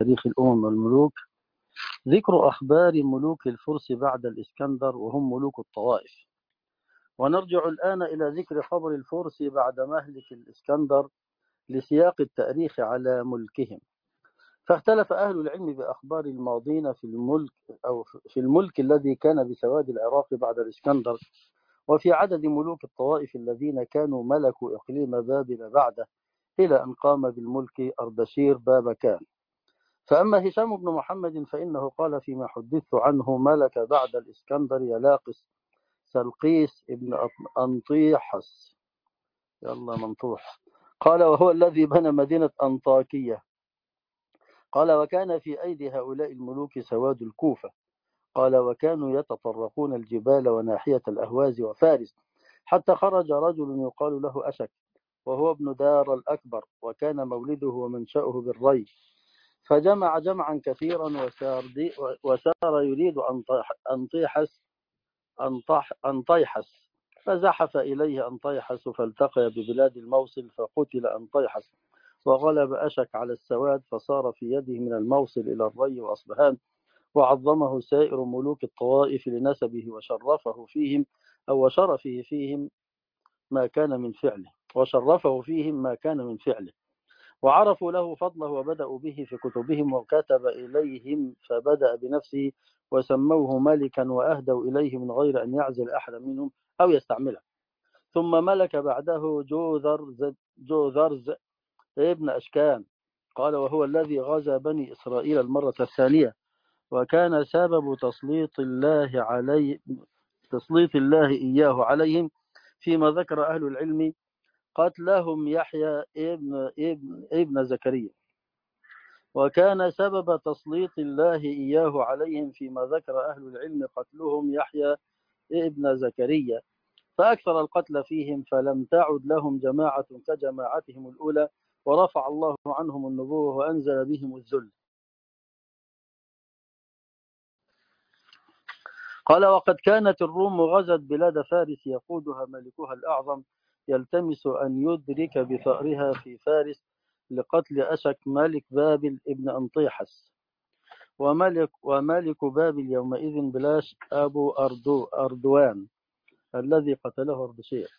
تاريخ الأمم والملوك. ذكر أخبار ملوك الفرس بعد الإسكندر وهم ملوك الطوائف. ونرجع الآن إلى ذكر خبر الفرس بعد مهلك الإسكندر لسياق التاريخ على ملكهم. فاختلف أهل العلم بأخبار الماضين في الملك الذي كان بسواد العراق بعد الإسكندر، وفي عدد ملوك الطوائف الذين كانوا ملكوا إقليم بابل بعده إلى أن قام بالملك أردشير بابكان. فأما هشام بن محمد فإنه قال فيما حدثت عنه: ملك بعد الإسكندر يلاقس سلقيس ابن أنطيحس، يلا منطوح، قال وهو الذي بنى مدينة أنطاكية. قال وكان في أيدي هؤلاء الملوك سواد الكوفة. قال وكانوا يتطرقون الجبال وناحية الأهواز وفارس، حتى خرج رجل يقال له أشك، وهو ابن دار الأكبر، وكان مولده ومنشأه بالري، فجمع جمعا كثيرا وسار يريد أنطيحس، فزحف إليه أنطيحس فالتقي ببلاد الموصل، فقتل أنطيحس، وغلب أشك على السواد، فصار في يده من الموصل إلى الري وأصبهان، وعظمه سائر ملوك الطوائف لنسبه وشرفه فيهم ما كان من فعله، وعرفوا له فضله وبدأوا به في كتبهم، وكتب إليهم فبدأ بنفسه وسموه ملكا، وأهدوا إليه من غير أن يعزل أحد منهم أو يستعمله. ثم ملك بعده جوذرز ابن أشكان، قال وهو الذي غزا بني إسرائيل المرة الثانية، وكان سبب تسليط الله إياه عليهم فيما ذكر أهل العلم قتلهم يحيى ابن زكريا. وكان سبب تسليط الله إياه عليهم فيما ذكر أهل العلم قتلهم يحيى ابن زكريا، فأكثر القتل فيهم، فلم تعد لهم جماعة كجماعتهم الأولى، ورفع الله عنهم النبوة وأنزل بهم الذل. قال وقد كانت الروم غزت بلاد فارس يقودها ملكها الأعظم، يلتمس أن يدرك بثأرها في فارس لقتل أشك ملك بابل ابن أنطيحس. وملك بابل يومئذ بلاش أبو أردوان الذي قتله أردشير.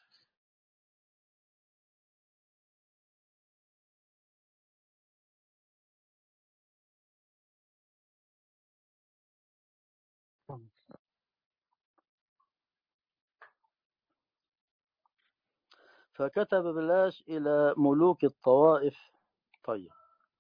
فكتب بلاش إلى ملوك الطوائف. طيب،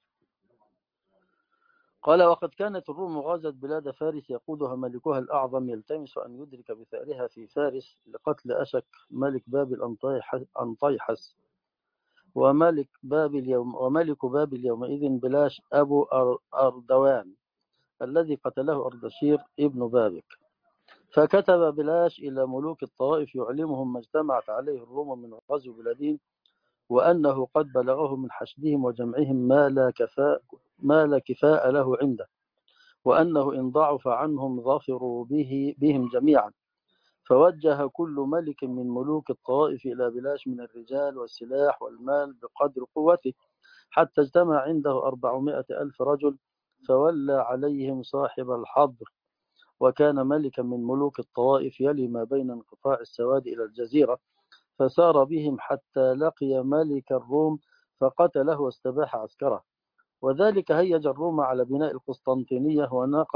قال وقد كانت الروم غزت بلاد فارس يقودها ملكها الأعظم، يلتمس أن يدرك بثأرها في فارس لقتل أشك ملك بابل أنطيحس. وملك بابل يومئذ بلاش أبو أردوان الذي قتله أردشير ابن بابك. فكتب بلاش إلى ملوك الطوائف يعلمهم ما اجتمعت عليه الروم من غزو بلادهم، وأنه قد بلغه من حشدهم وجمعهم ما لا كفاء له عنده، وأنه إن ضعف عنهم ظفروا بهم جميعا. فوجه كل ملك من ملوك الطوائف إلى بلاش من الرجال والسلاح والمال بقدر قوته، حتى اجتمع عنده 400,000 رجل، فولى عليهم صاحب الحضر، وكان ملكا من ملوك الطوائف، يلي ما بين انقطاع السواد إلى الجزيرة، فسار بهم حتى لقي ملك الروم فقتله واستباح عسكره، وذلك هيج الروم على بناء القسطنطينية،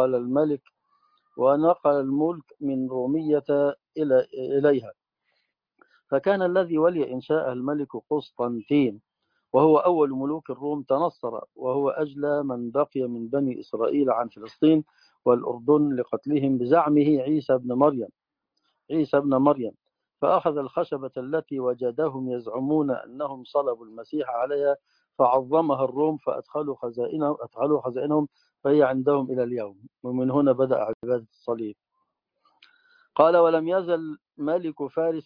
ونقل الملك من رومية إليها. فكان الذي ولي إنشاء الملك قسطنطين، وهو أول ملوك الروم، تنصر، وهو أجلى من بقي من بني إسرائيل عن فلسطين والأردن لقتلهم بزعمه عيسى ابن مريم، فأخذ الخشبة التي وجدهم يزعمون أنهم صلبوا المسيح عليها، فعظمها الروم، فأدخلوا خزائنهم، فهي عندهم إلى اليوم، ومن هنا بدأ عبادة الصليب. قال ولم يزل ملك فارس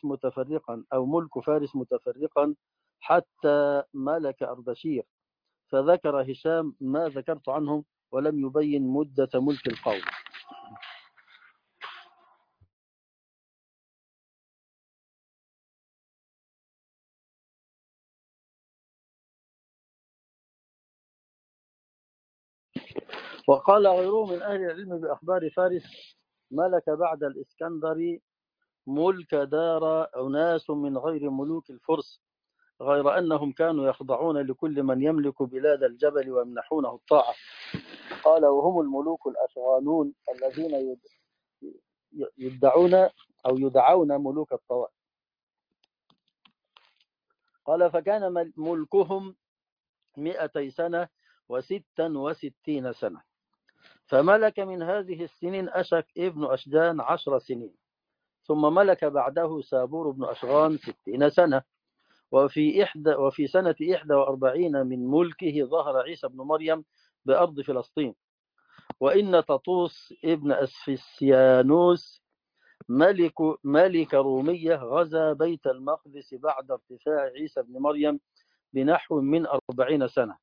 متفرقا حتى ملك أردشير، فذكر هشام ما ذكرت عنهم، ولم يبين مدة ملك القوم. وقال غيره من أهل العلم بأخبار فارس: ملك بعد الإسكندر ملك دار أناس من غير ملوك الفرس، غير أنهم كانوا يخضعون لكل من يملك بلاد الجبل ويمنحونه الطاعة. قال: وهم الملوك الأشغالون الذين يدعون أو يدعون ملوك الطوائف. قال: فكان ملكهم 200 سنة و66 سنة. فملك من هذه السنين أشك ابن أشجان 10 سنين، ثم ملك بعده سابور بن أشغان 60 سنة. وفي سنة 41 من ملكه ظهر عيسى بن مريم بأرض فلسطين. وإن تطوس ابن أسفسيانوس ملك رومية غزا بيت المقدس بعد ارتفاع عيسى بن مريم بنحو من 40 سنة،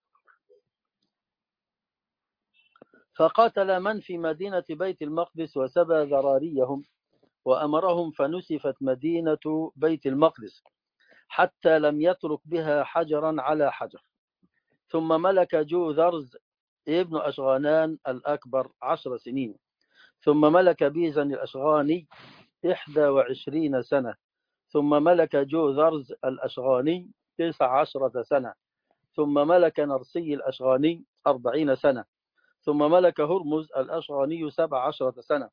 فقاتل من في مدينة بيت المقدس وسبى ذراريهم وأمرهم، فنسفت مدينة بيت المقدس حتى لم يترك بها حجرا على حجر. ثم ملك جوذرز ابن أشغانان الأكبر 10 سنين. ثم ملك بيزن الأشغاني 21 سنة. ثم ملك جوذرز الأشغاني 19 سنة. ثم ملك نرسي الأشغاني 40 سنة. ثم ملك هرمز الأشغاني 17 سنة.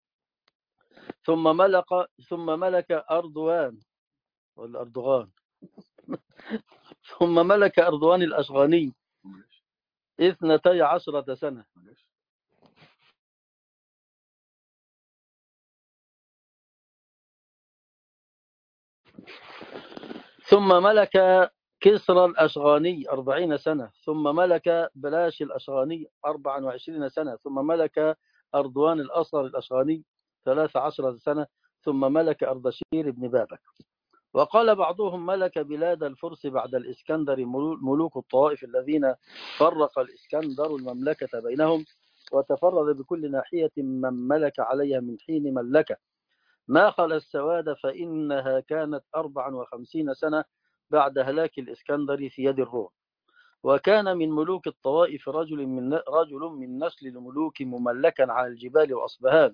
ثم ملك أردوان والأردوغان ثم ملك أردوان الأشغاني 12 سنة. ثم ملك كسرى الأشغاني 40 سنة. ثم ملك بلاش الأشغاني 24 سنة. ثم ملك أردوان الأصغر الأشغاني 13 سنة. ثم ملك أردشير بن بابك. وقال بعضهم: ملك بلاد الفرس بعد الإسكندر ملوك الطوائف الذين فرق الإسكندر المملكة بينهم، وتفرد بكل ناحية من ملك عليها من حين ملكه، ما خلا السواد، فإنها كانت 54 سنة بعد هلاك الإسكندر في يد الروم. وكان من ملوك الطوائف رجل من نسل الملوك مملكا على الجبال وأصبهان.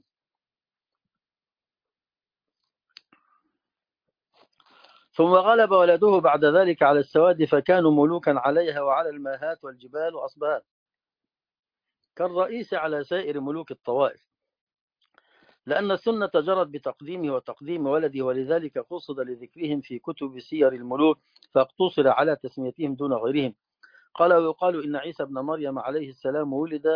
ثم غلب ولده بعد ذلك على السواد، فكانوا ملوكا عليها وعلى الماهات والجبال وأصبهان، كالرئيس على سائر ملوك الطوائف، لأن السنة جرت بتقديمه وتقديم ولده، ولذلك قصد لذكرهم في كتب سير الملوك، فاقتصر على تسميتهم دون غيرهم. قال: ويقال إن عيسى بن مريم عليه السلام ولد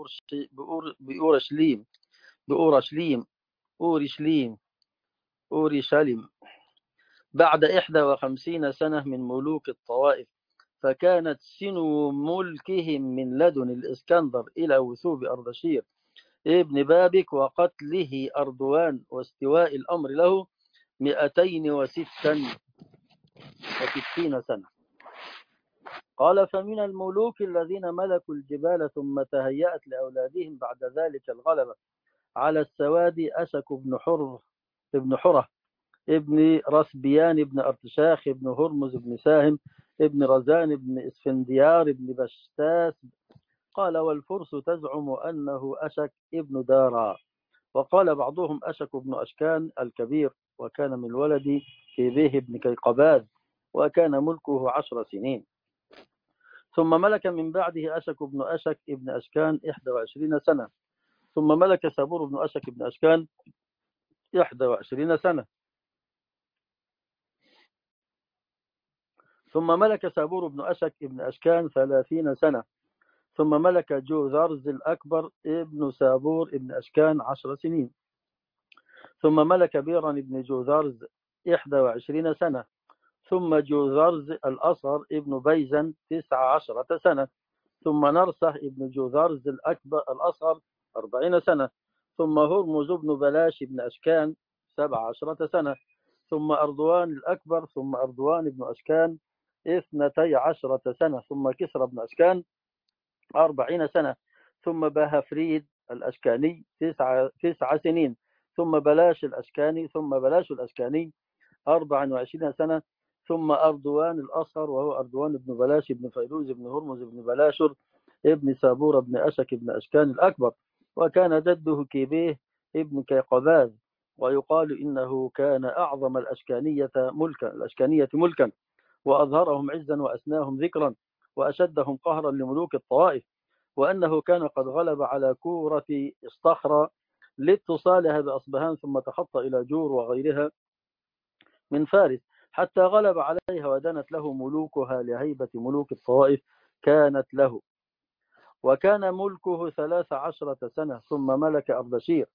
بأورشليم بعد 51 سنة من ملوك الطوائف، فكانت سنو ملكهم من لدن الإسكندر إلى وثوب أردشير ابن بابك وقتله أردوان واستواء الأمر له 266 سنة. قال: فمن الملوك الذين ملكوا الجبال ثم تهيأت لأولادهم بعد ذلك الغلبة على السواد أشك ابن حرة ابن رسبيان ابن أرتشاخ ابن هرمز ابن ساهم ابن رزان ابن اسفنديار ابن بشتاس. قال: والفرس تزعم أنه أشك ابن دارا. وقال بعضهم: أشك ابن أشكان الكبير، وكان من ولد كيبيه بن كيقباد، وكان ملكه 10 سنين. ثم ملك من بعده أشك بن أشك ابن أشكان 21 سنة. ثم ملك سابور بن أشك ابن أشكان 21 سنة. ثم ملك سابور بن أشك ابن أشكان 30 سنة. ثم ملك جوذرز الأكبر ابن سابور ابن أشكان 10 سنين. ثم ملك بيران ابن جوذرز 21 سنة. ثم جوذرز الأصغر ابن بيزن 19 سنة. ثم نرسه ابن جوذرز الأصغر 40 سنة. ثم هرمز بن بلاش بن أشكان 17 سنة. ثم أردوان الأكبر. ثم أردوان بن أشكان 12 سنة. ثم كسرى بن أشكان 40 سنة. ثم باهفريد الأشكاني 9 سنين. ثم بلاش الأشكاني 24 سنة. ثم أردوان الأصغر وهو أردوان بن بلاش بن فيروز بن هرمز بن بلاشر ابن سابور بن أشك بن أشكان الأكبر، وكان جده كيبيه ابن كيقباذ، ويقال إنه كان أعظم الأشكانية ملكا، وأظهرهم عزا وأسناهم ذكرا، وأشدهم قهرا لملوك الطوائف، وأنه كان قد غلب على كورة اصطخرة لاتصالها بأصبهان، ثم تخطى إلى جور وغيرها من فارس حتى غلب عليها ودنت له ملوكها لهيبة ملوك الطوائف كانت له. وكان ملكه 13 سنة ثم ملك أردشير.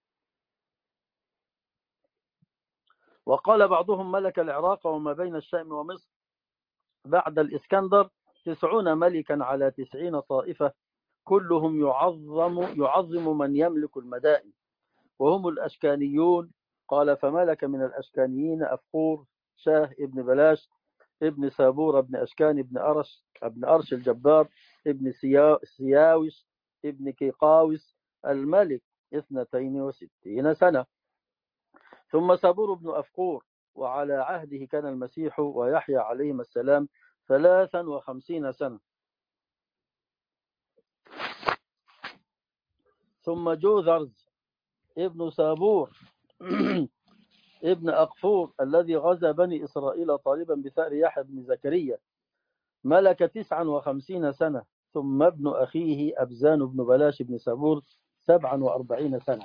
وقال بعضهم ملك العراق وما بين الشام ومصر بعد الإسكندر 90 ملكا على 90 طائفة، كلهم يعظم من يملك المدائن، وهم الأشكانيون. قال فملك من الأشكانيين أفقور شاه ابن بلاش ابن سابور ابن أشكان ابن أرش الجبار ابن سياوش ابن كيقاوس الملك 62 سنة. ثم سابور بن أفقور، وعلى عهده كان المسيح ويحيى عليهما السلام 53 سنة. ثم جوذرز ابن سابور ابن أقفور الذي غزا بني إسرائيل طالبا بثأر يحيى بن زكريا ملك 59 سنة. ثم ابن أخيه أبزان بن بلاش بن سابور 47 سنة.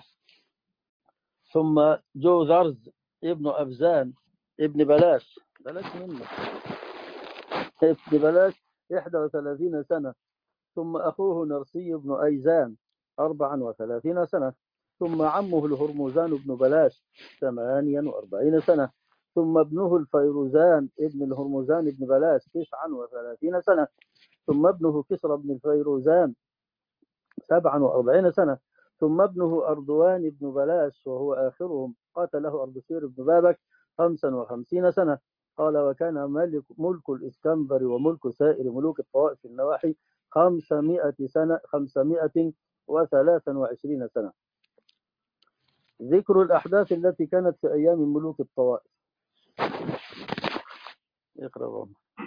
ثم جوذرز ابن أبزان ابن بلاش منه ابن بلاش 31 سنة. ثم أخوه نرسي بن أيزان 34 سنة. ثم عمه الهرمزان بن بلاش 48 سنة. ثم ابنه الفيروزان ابن الهرمزان بن بلاش 39 سنة. ثم ابنه كسرى بن الفيروزان 47 سنة. ثم ابنه أردوان بن بلاش وهو آخرهم قتله أردشير بن بابك 55 سنة. قال وكان ملك الإسكندر وملك سائر ملوك الطوائف في النواحي 500 سنة 523 سنة. ذكر الأحداث التي كانت في أيام ملوك الطوائف. اقرأ.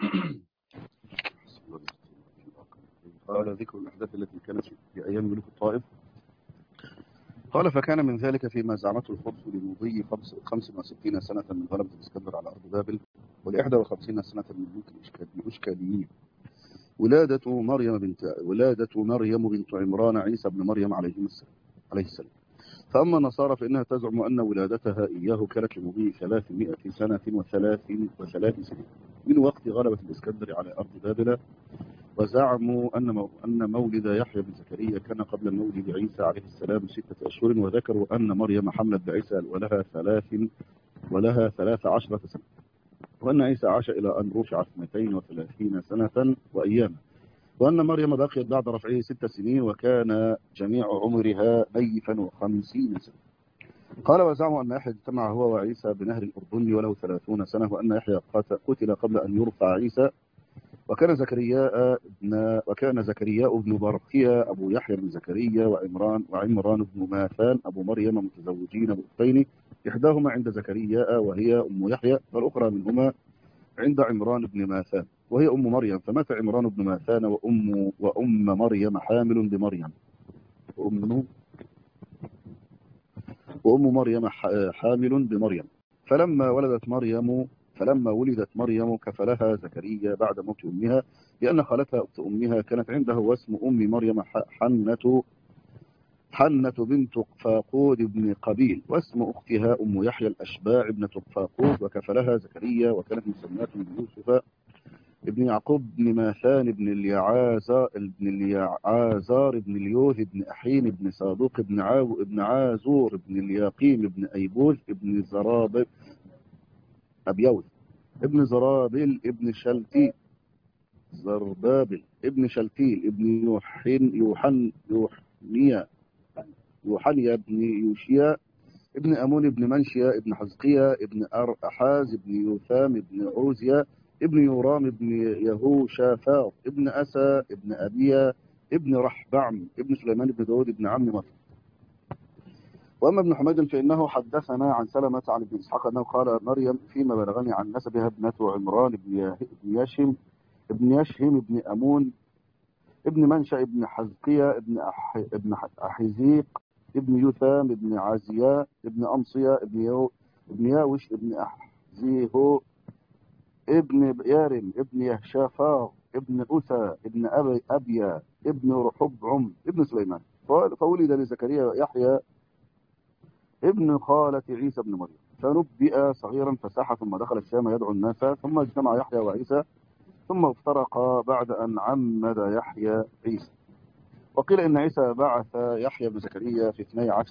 قال ذكر الأحداث التي كانت في أيام ملوك الطائف. قال فكان من ذلك فيما زعمته الفرس لمضي 65 سنة من غلبة الإسكندر على أرض بابل، و51 سنة من ملوك الإشكاليين، ولادة مريم بنت عمران عيسى بن مريم عليه السلام. فأما النصارى فإنها تزعم أن ولادتها إياه كانت لمضي 300 سنة و3 سنين من وقت غلبة الإسكندر على أرض بابل، وزعموا أن مولد يحيى بن زكريا كان قبل مولد عيسى عليه السلام 6 أشهر، وذكروا أن مريم حملت بعيسى ولها 13 سنة، وأن عيسى عاش إلى أن رفع 32 سنة وأياما، وأن مريم بقيت بعد رفعه 6 سنين، وكان جميع عمرها 50 سنة. قال وزعموا أن يحيى اجتمع هو وعيسى بنهر الأردن وله 30 سنة، وأن يحيى قتل قبل أن يرفع عيسى، وكان زكرياء بن برقية أبو يحيى بن زكريا وعمران بن ماثان أبو مريم متزوجين بأختين، إحداهما عند زكرياء وهي أم يحيى، والأخرى منهما عند عمران بن ماثان وهي أم مريم. فمات عمران بن ماثان وأم مريم حامل بمريم وأم مريم حامل بمريم. فلما ولدت مريم كفلها زكريا بعد موت أمها، لأن خالتها أخت أمها كانت عنده، واسم أم مريم حنة بنت فاقود بن قبيل، واسم أختها أم يحيى الأشباع ابنة فاقود، وكفلها زكريا، وكانت مسماة بيوسف ابن يعقوب بن ماثان ابن اليعازار ابن اليوذ ابن أحين ابن صادوق ابن عازور ابن الياقيم ابن أيبوذ ابن ابن زرابيل ابن زربابل ابن شلتيل ابن يوحنيا ابن يوشيا ابن أمون ابن منشيا ابن حزقيا ابن أحاز ابن يوثام ابن عوزيا ابن يورام ابن يهوشافاط ابن أسى ابن أبيا ابن رحبعم ابن سليمان ابن داود ابن عم مصر. وأما ابن حميد فإنه حدثنا عن سلمة عن ابن إسحاق أنه قال مريم فيما بلغني عن نسبها ابنة عمران ابن يشهم ابن أمون ابن منشأ ابن حزقية ابن أحزيق ابن يثام ابن عزياء ابن أمصية ابن ياوش ابن أحزيهو ابن يارم ابن يهشافار ابن أثى ابن أبيا ابن رحبعم ابن سليمان. فولد لزكريا يحيى ابن خالة عيسى بن مريم، فنبئ صغيرا فساح ثم دخل الشام يدعو الناس، ثم اجتمع يحيى وعيسى ثم افترقا بعد أن عمد يحيى عيسى. وقيل إن عيسى بعث يحيى بن زكريا في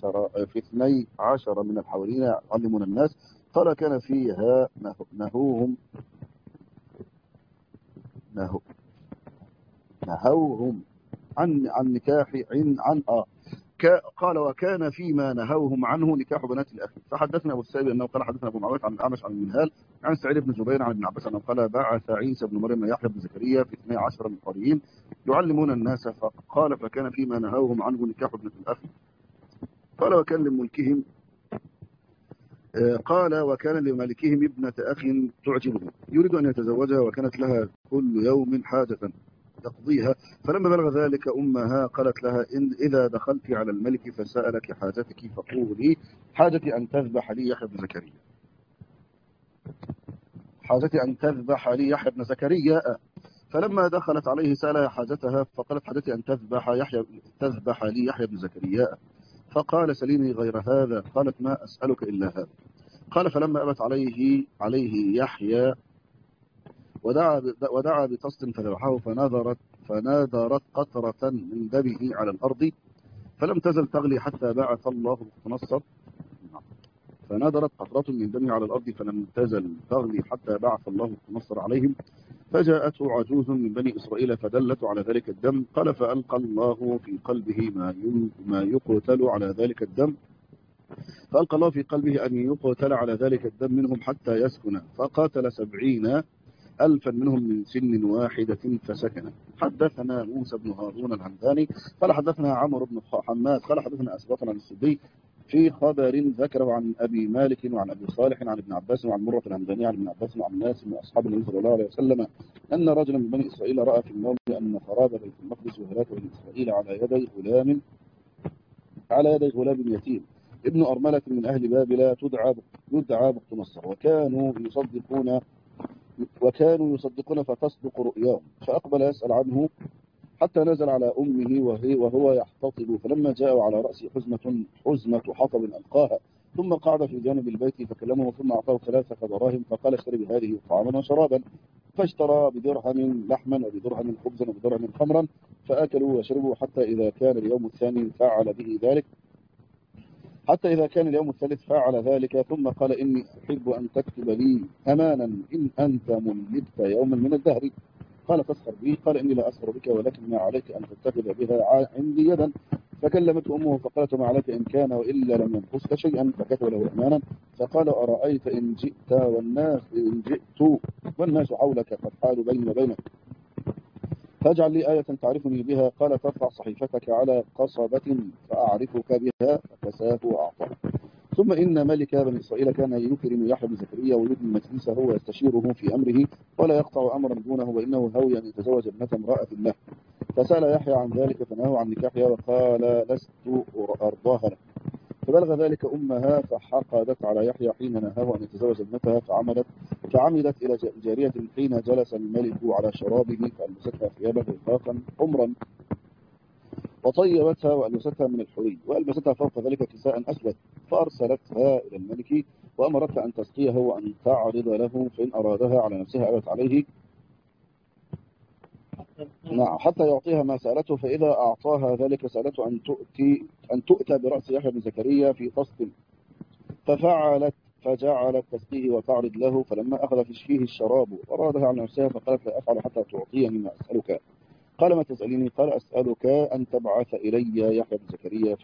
12 من الحواريين يعلمون الناس، قال كان فيها نهوهم عن نكاح قال وكان فيما نهوهم عنه نكاح بنات الاخ. فحدثنا ابو السائب انه قال حدثنا ابو معاويه عن الاعمش عن المنهال عن سعيد بن جبير عن ابن عباس انه قال بعث عيسى بن مريم يحيى بن زكريا في 12 من الحواريين يعلمون الناس، فقال فكان فيما نهوهم عنه نكاح بنات الاخ. قال وكان لملكهم قال وكان لمالكهم ابنة أخ تعجبه يريد أن يتزوجها، وكانت لها كل يوم حاجة تقضيها، فلما بلغ ذلك أمها قالت لها إن إذا دخلت على الملك فسألك حاجتك فقولي حاجتي أن تذبح لي يحيى بن زكريا، حاجتي أن تذبح لي يحيى بن زكريا. فلما دخلت عليه سألها حاجتها فقالت حاجتي أن تذبح لي يحيى بن زكريا. فقال سليني غير هذا. قالت ما أسألك إلا هذا. قال فلما أبت عليه يحيى ودعا بطست فذبحه، فنادرت قطرة من دمه على الأرض فلم تزل تغلي حتى بعث الله بخت نصر. فنادرت قطرة من دمه على الأرض فلم تزل تغلي حتى بعث الله بخت نصر عليهم، فجاءته عجوز من بني إسرائيل فدلته على ذلك الدم. قال فألقى الله في قلبه ما يقتل على ذلك الدم، فألقى الله في قلبه أن يقتل على ذلك الدم منهم حتى يسكن، فقاتل 70,000 منهم من سن واحدة فسكن. حدثنا موسى بن هارون الهمداني قال حدثنا عمرو بن حماد قال حدثنا أسباط عن السدي في خبر ذكره عن أبي مالك وعن أبي صالح عن ابن عباس وعن مرة الهمداني عن ابن عباس وعن ناس من أصحاب النبي صلى الله عليه وسلم أن رجلا من بني إسرائيل رأى في النوم أن خراب بيت المقدس وهلاك بني إسرائيل على يدي غلام يتيم ابن أرملة من أهل بابل يدعى بخت نصر، وكانوا يصدقون فتصدق رؤياهم، فأقبل يسأل عنه حتى نزل على أمه وهو يحتطب، فلما جاء على رأسه حزمة حطب ألقاها، ثم قعد في جانب البيت فكلمه ثم أعطاه 3 دراهم فقال اشتري بهذه طعاما وشرابا، فاشترى بدرهم لحما وبدرهم خبزا وبدرهم خمرا فأكلوا وشربوا حتى إذا كان اليوم الثاني فعل به ذلك، حتى إذا كان اليوم الثالث فعل ذلك، ثم قال إني أحب أن تكتب لي أمانا إن أنت ملكت يوما من الدهر. قال تسخر بي؟ قال إني لا أسخر بك ولكن ما عليك أن تتخذ بها عندي يدا. فكلمته أمه فقالت ما عليك إن كان وإلا لم ينقصك شيئا، فكتب له أمانا. فقال أرأيت إن جئت والناس حولك قد حالوا بيني وبينك فاجعل لي آية تعرفني بها. قال ترفع صحيفتك على قصبة فأعرفك بها، فكساه وأعطاه. ثم إن ملك بني إسرائيل كان يكرم يحيى بن زكريا ويدني مجلسه ويستشيره في أمره ولا يقطع أمرا دونه، وإنه هوي أن يتزوج ابنة امرأة له، فسأل يحيى عن ذلك فنهاه عن نكاحها وقال لست أرضاها له. فبلغ ذلك أمها فحقدت على يحيى حين نهاه أن يتزوج ابنتها، فعمدت إلى جارية حين جلس الملك على شرابه فألبستها ثيابا رقاقا حمرا وطيبتها وألبستها من الحلي وألبستها فوق ذلك كساء أسود، فأرسلتها إلى الملك وأمرتها أن تسقيها وأن تعرض له، فإن أرادها على نفسها أبت عليه حتى يعطيها ما سألته، فإذا أعطاها ذلك سألته أن تؤتى برأس يحيى بن زكريا في طست، فجعلت تسقيه وتعرض له، فلما أخذ فيه الشراب أرادها على نفسها فقالت لا أفعل حتى تعطيني ما أسألك. قال ما تسأليني؟ قال أسألك أن تبعث إلي يحيى بن زكريا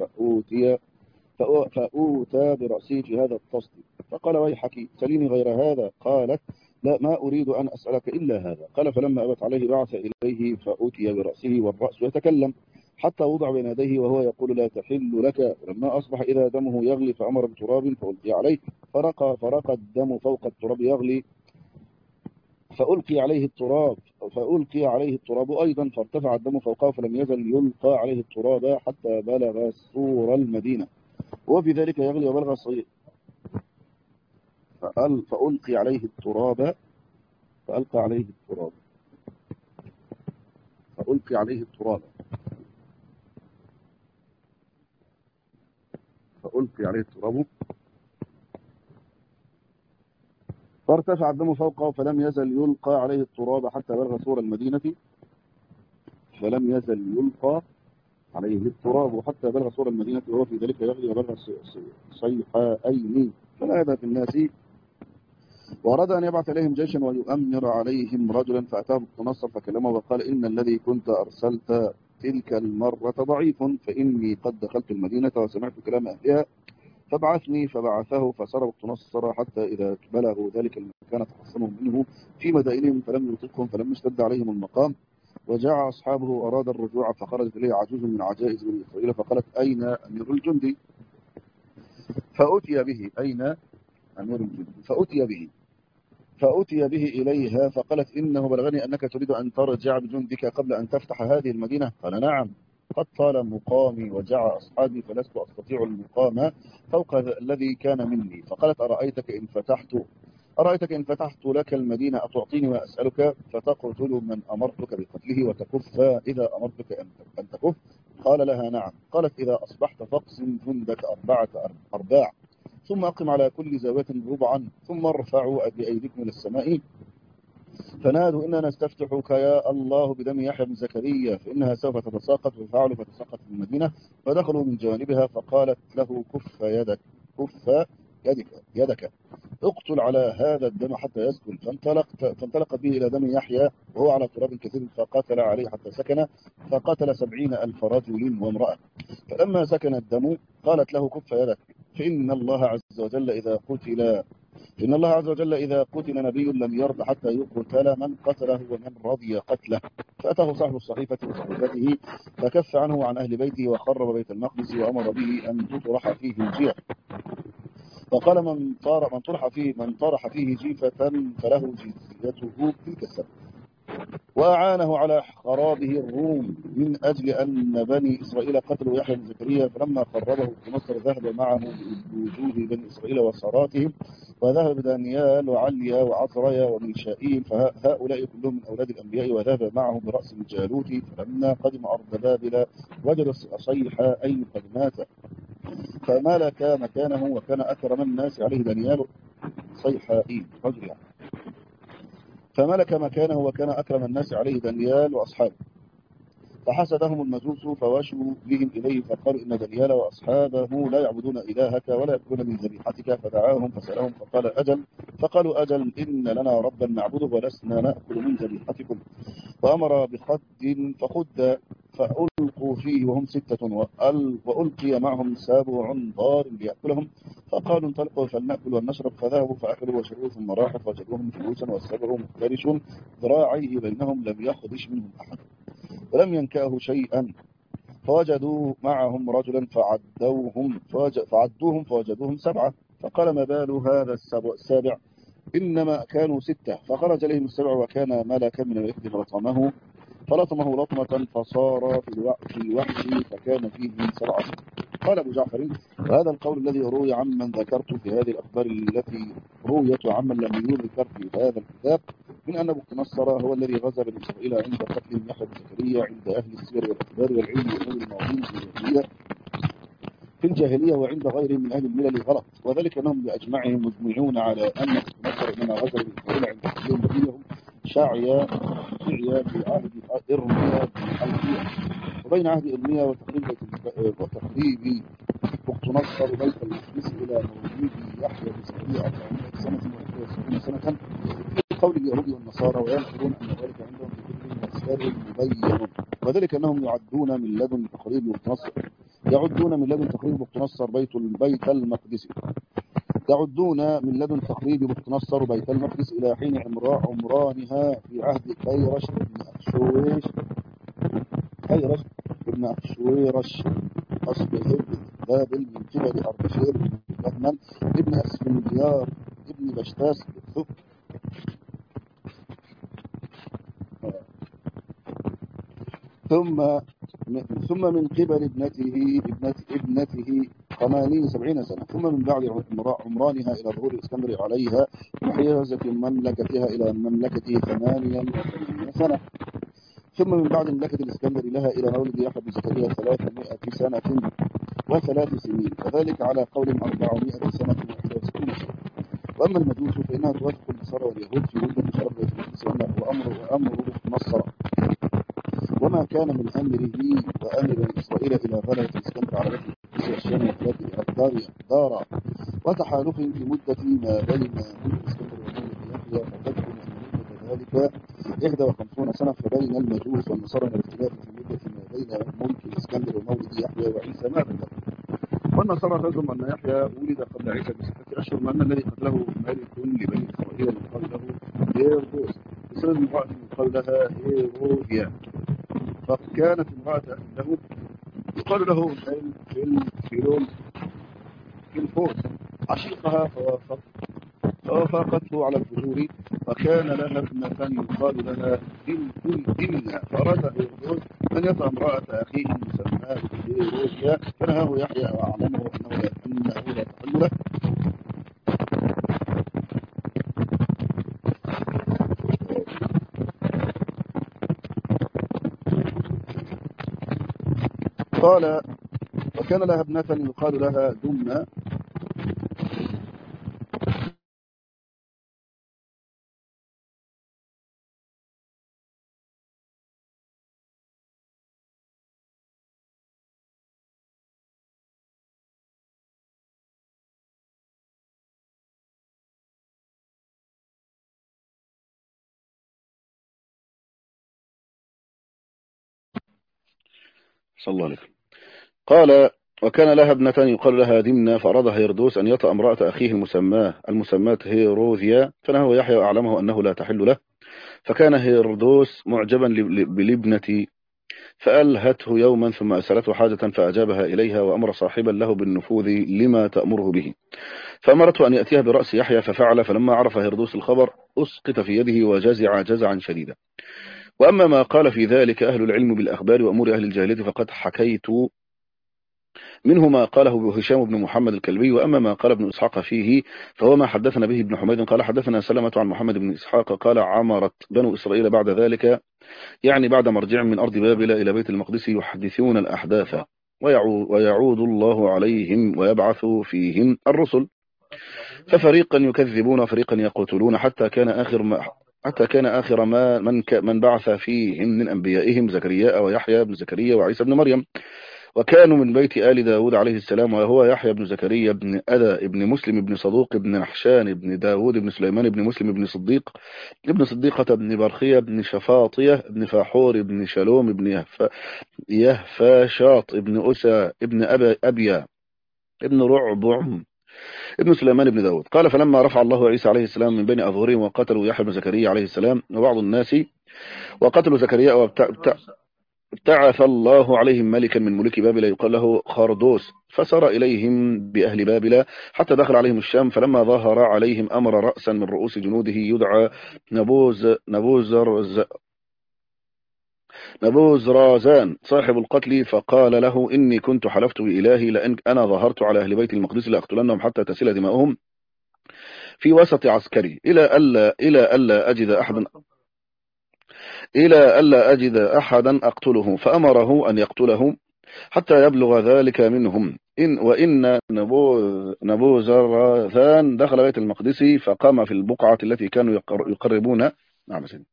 فأوتى برأسه في هذا الطست. فقال ويحك سليني غير هذا. قالت لا ما أريد أن أسألك إلا هذا. قال فلما أبت عليه بعث إليه فأوتي برأسه والرأس يتكلم حتى وضع بين يديه وهو يقول لا تحل لك. فلما أصبح إذا دمه يغلي فأمر بتراب فألقي عليه فرق الدم فوق التراب يغلي فألقي عليه التراب أيضا فارتفع الدم فوقه فلم يزل يلقى عليه التراب حتى بلغ سور المدينة وفي ذلك يغلي وبلغ صيد. فألقي عليه التراب فألقى عليه التراب فألقي عليه التراب فألقي عليه التراب فارتفع الدم فوقه فلم يزل يلقى عليه التراب حتى بلغ سور المدينة فلم يزل يلقى عليه التراب حتى بلغ سور المدينة وهو في ذلك يغلي وبلغ صيحائين فنادى في الناس وأراد أن يبعث إليهم جيشا ويؤمر عليهم رجلا فأتاه بختنصر فكلمه وقال إن الذي كنت أرسلت تلك المرة ضعيف فإني قد دخلت المدينة وسمعت كلام أهلها فبعثني فبعثه فسر بختنصر حتى إذا بلغوا ذلك المكان تحصنوا منه في مدائنهم فلم يطيقهم فلم يشتد عليهم المقام وجاء أصحابه وأراد الرجوع فخرجت إليه عجوز من عجائز بني إسرائيل فقالت أين أمير الجند فأتي به أين أمير الجند فأتي به إليها فقالت إنه بلغني أنك تريد أن ترجع بجندك قبل أن تفتح هذه المدينة قال نعم قد طال مقامي وجاء أصحابي فلست أستطيع المقام فوق الذي كان مني فقالت أرأيتك إن فتحت لك المدينة أتعطيني وأسألك فتقتل من أمرتك بقتله وتكف إذا أمرتك أن تكف قال لها نعم قالت إذا أصبحت فاقسم جندك 4 أرباع ثم أقم على كل زاوية ربعا ثم ارفعوا بأيديكم إلى السماء فنادوا إننا نستفتحك يا الله بدم يحيى بن زكريا فإنها سوف تتساقط ففعلوا فتساقط في المدينة فدخلوا من جوانبها فقالت له كف يدك اقتل على هذا الدم حتى يسكن فانطلق به إلى دم يحيى وهو على تراب كثير فقاتل عليه حتى سكن فقتل 70,000 رجل وامرأة فلما سكن الدم قالت له كف يدك فإن الله عز وجل إذا قتل نبي لم يرضى حتى يقتل من قتله ومن رضي قتله فأتاه صاحب الصحيفة وصحيفته فكف عنه وعن أهل بيته وخرب بيت المقدس وأمر به أن تطرح فيه الجيف وقال من طرح فيه جيفة فله جزيته تلك السنة وأعانه على خرابه الروم من أجل أن بني إسرائيل قتلوا يحيى بن زكريا فلما خربه مصر ذهب معه بوجوه بني إسرائيل وصاراتهم وذهب دانيال وعليا وعزريا وميشائيل فهؤلاء كلهم من أولاد الأنبياء وذهب معه برأس الجالوت فلما قدم أرض بابل وجد صيحائين قد مات فملك مكانه وكان أكرم الناس عليه دانيال صيحائين رجل يعني فملك مكانه وكان أكرم الناس عليه دانيال وأصحابه فحسدهم المجوس فوشوا بهم إليه فقالوا إن دانيال وأصحابه لا يعبدون إلهك ولا يأكلون من ذبيحتك فدعاهم فسألهم فقالوا أجل إن لنا ربا نعبده ولسنا نأكل من ذبيحتكم فأمر فخد فألقوا فيه وهم 6 وألقي معهم 7 ضار ليأكلهم فقالوا انطلقوا فلنأكل ونشرب فذهبوا فأكلوا وشربوا ثم راحوا فوجدوهم جلوسا والسبع مفترش ذراعيه بينهم لم يخدش منهم أحد ولم ينكأه شيئا فوجدوا معهم رجلا فعدوهم فوجدوهم 7 فقال ما بال هذا السابع إنما كانوا 6 فخرج إليهم 7 وكان ملكا من الإفد فلطمه لطمة فصار في الوحش فكان فيه 7. قال أبو جعفر وهذا القول الذي روي عمن ذكرت في هذه الأخبار التي رويت عمن لم يذكر في هذا الكتاب من أن بختنصر هو الذي غزا بني إسرائيل عند قتل يحيى بن زكريا عند أهل السير والأخبار والعلم والأمور الماضين في الجاهلية وعند غيرهم من أهل الملل غلط وذلك أنهم بأجمعهم مجمعون على أن بختنصر إنما غزا بني إسرائيل عند قتلهم نبيهم شاعيا في عهد إرميا بالحلقية وبين عهد إرميا وتقريب بختنصر بيت المقدس إلى مولود يحيى بن زكريا 400 سنة و71 سنة في قول اليهود والنصارى ويذكرون أن ذلك عندهم في كتب أسفار مبين وذلك أنهم يعدون من لدن تقريب بختنصر بيت المقدس إلى حين عمرانها في عهد كيرش بن أخشويرش أصبح بابل من قبل أردشير بن بهمن ابن أسفنديار ابن بشتاس ثم من قبل ابنته 78 سنة، ثم من بعد عمرانها إلى ظهور الإسكندر عليها وحيازة مملكتها إلى مملكته 88 سنة، ثم من بعد مملكة الإسكندر لها إلى مولد يحيى بن زكريا 300 سنة و3 سنين، وذلك على قول 400 سنة و61 سنة. وأما المجوس فإنها توافق النصارى واليهود في مدة خراب بيت المقدس وأمره نصر، وما كان من أمره وأمر بني إسرائيل إلى غلبة الإسكندر على بيت المقدس والشام والبلاد دار وتحالف في مدة ما بين ملك الإسكندر ومولد يحيى، فتبدو أن مدة ذلك 51 سنة، فبين المجوس والنصارى الاختلاف في مدة ما بين ملك الإسكندر ومولد يحيى وعيسى ما بلغ. والنصارى تزعم أن يحيى ولد قبل عيسى ب6 أشهر، وأن الذي قتله ملك لبني إسرائيل يقال له هيرودوس بسبب امرأة يقال لها هيروديا، فكانت امرأة له يقال له فيلفوس عشيقها، فوافقته على الفجور، وكان لها ابنة يقال لها دمنة، فأراد هيرودوس أن يطأ امرأة أخيه المسمى هيروديا، فنهاه يحيى وأعلمه أنه لا تحل له. قال وكان لها ابنة يقال لها دمنة، صلى الله عليه وسلم. قال وكان لها ابنة يقال لها دمنة، فأراد هيرودوس أن يطأ امرأة أخيه المسماة هيروذيا، فنهى يحيى وأعلمه أنه لا تحل له. فكان هيرودوس معجبا بالابنة، فألهته يوما ثم أسألته حاجة فأجابها إليها، وأمر صاحبا له بالنفوذ لما تأمره به، فأمرته أن يأتيها برأس يحيى ففعل. فلما عرف هيرودوس الخبر أسقط في يده وجزع جزعا شديدا. وأما ما قال في ذلك أهل العلم بالأخبار وأمور أهل الجاهلية فقد حكيت منه ما قاله هشام بن محمد الكلبي. وأما ما قال ابن إسحاق فيه فهو ما حدثنا به ابن حميد قال حدثنا سلمة عن محمد بن إسحاق قال عمرت بنو إسرائيل بعد ذلك، يعني بعد مرجع من أرض بابل إلى بيت المقدس، يحدثون الأحداث ويعود الله عليهم ويبعث فيهم الرسل، ففريقا يكذبون وفريقا يقتلون، حتى كان آخر ما من بعث فيهم من أنبيائهم زكريا ويحيى بن زكريا وعيسى بن مريم، وكانوا من بيت آل داود عليه السلام، وهو يحيى بن زكريا بن أدى بن مسلم بن صدوق بن نحشان بن داود بن سليمان بن مسلم بن صديق ابن صديقة بن برخية بن شفاطية بن فاحور بن شلوم بن يهفاشاط بن أسى بن أبيا ابن رعبعم ابن سليمان بن داود. قال فلما رفع الله عيسى عليه السلام من بين أظهرهم وقتلوا يحيى بن زكريا عليه السلام وبعض الناس وقتلوا زكريا ابتعث الله عليهم ملكا من ملوك بابل يقال له خردوس، فسار إليهم بأهل بابل حتى دخل عليهم الشام، فلما ظهر عليهم أمر رأسا من رؤوس جنوده يدعى نبوزرازان صاحب القتل، فقال له إني كنت حلفت بإلهي لأن أنا ظهرت على أهل بيت المقدس لأقتلنهم حتى تسيل دماؤهم في وسط عسكري إلى ألا أجد أحدا أقتله، فأمره أن يقتله حتى يبلغ ذلك منهم. وإن نبوزرازان دخل بيت المقدس فقام في البقعة التي كانوا يقربون. نعم سيدي.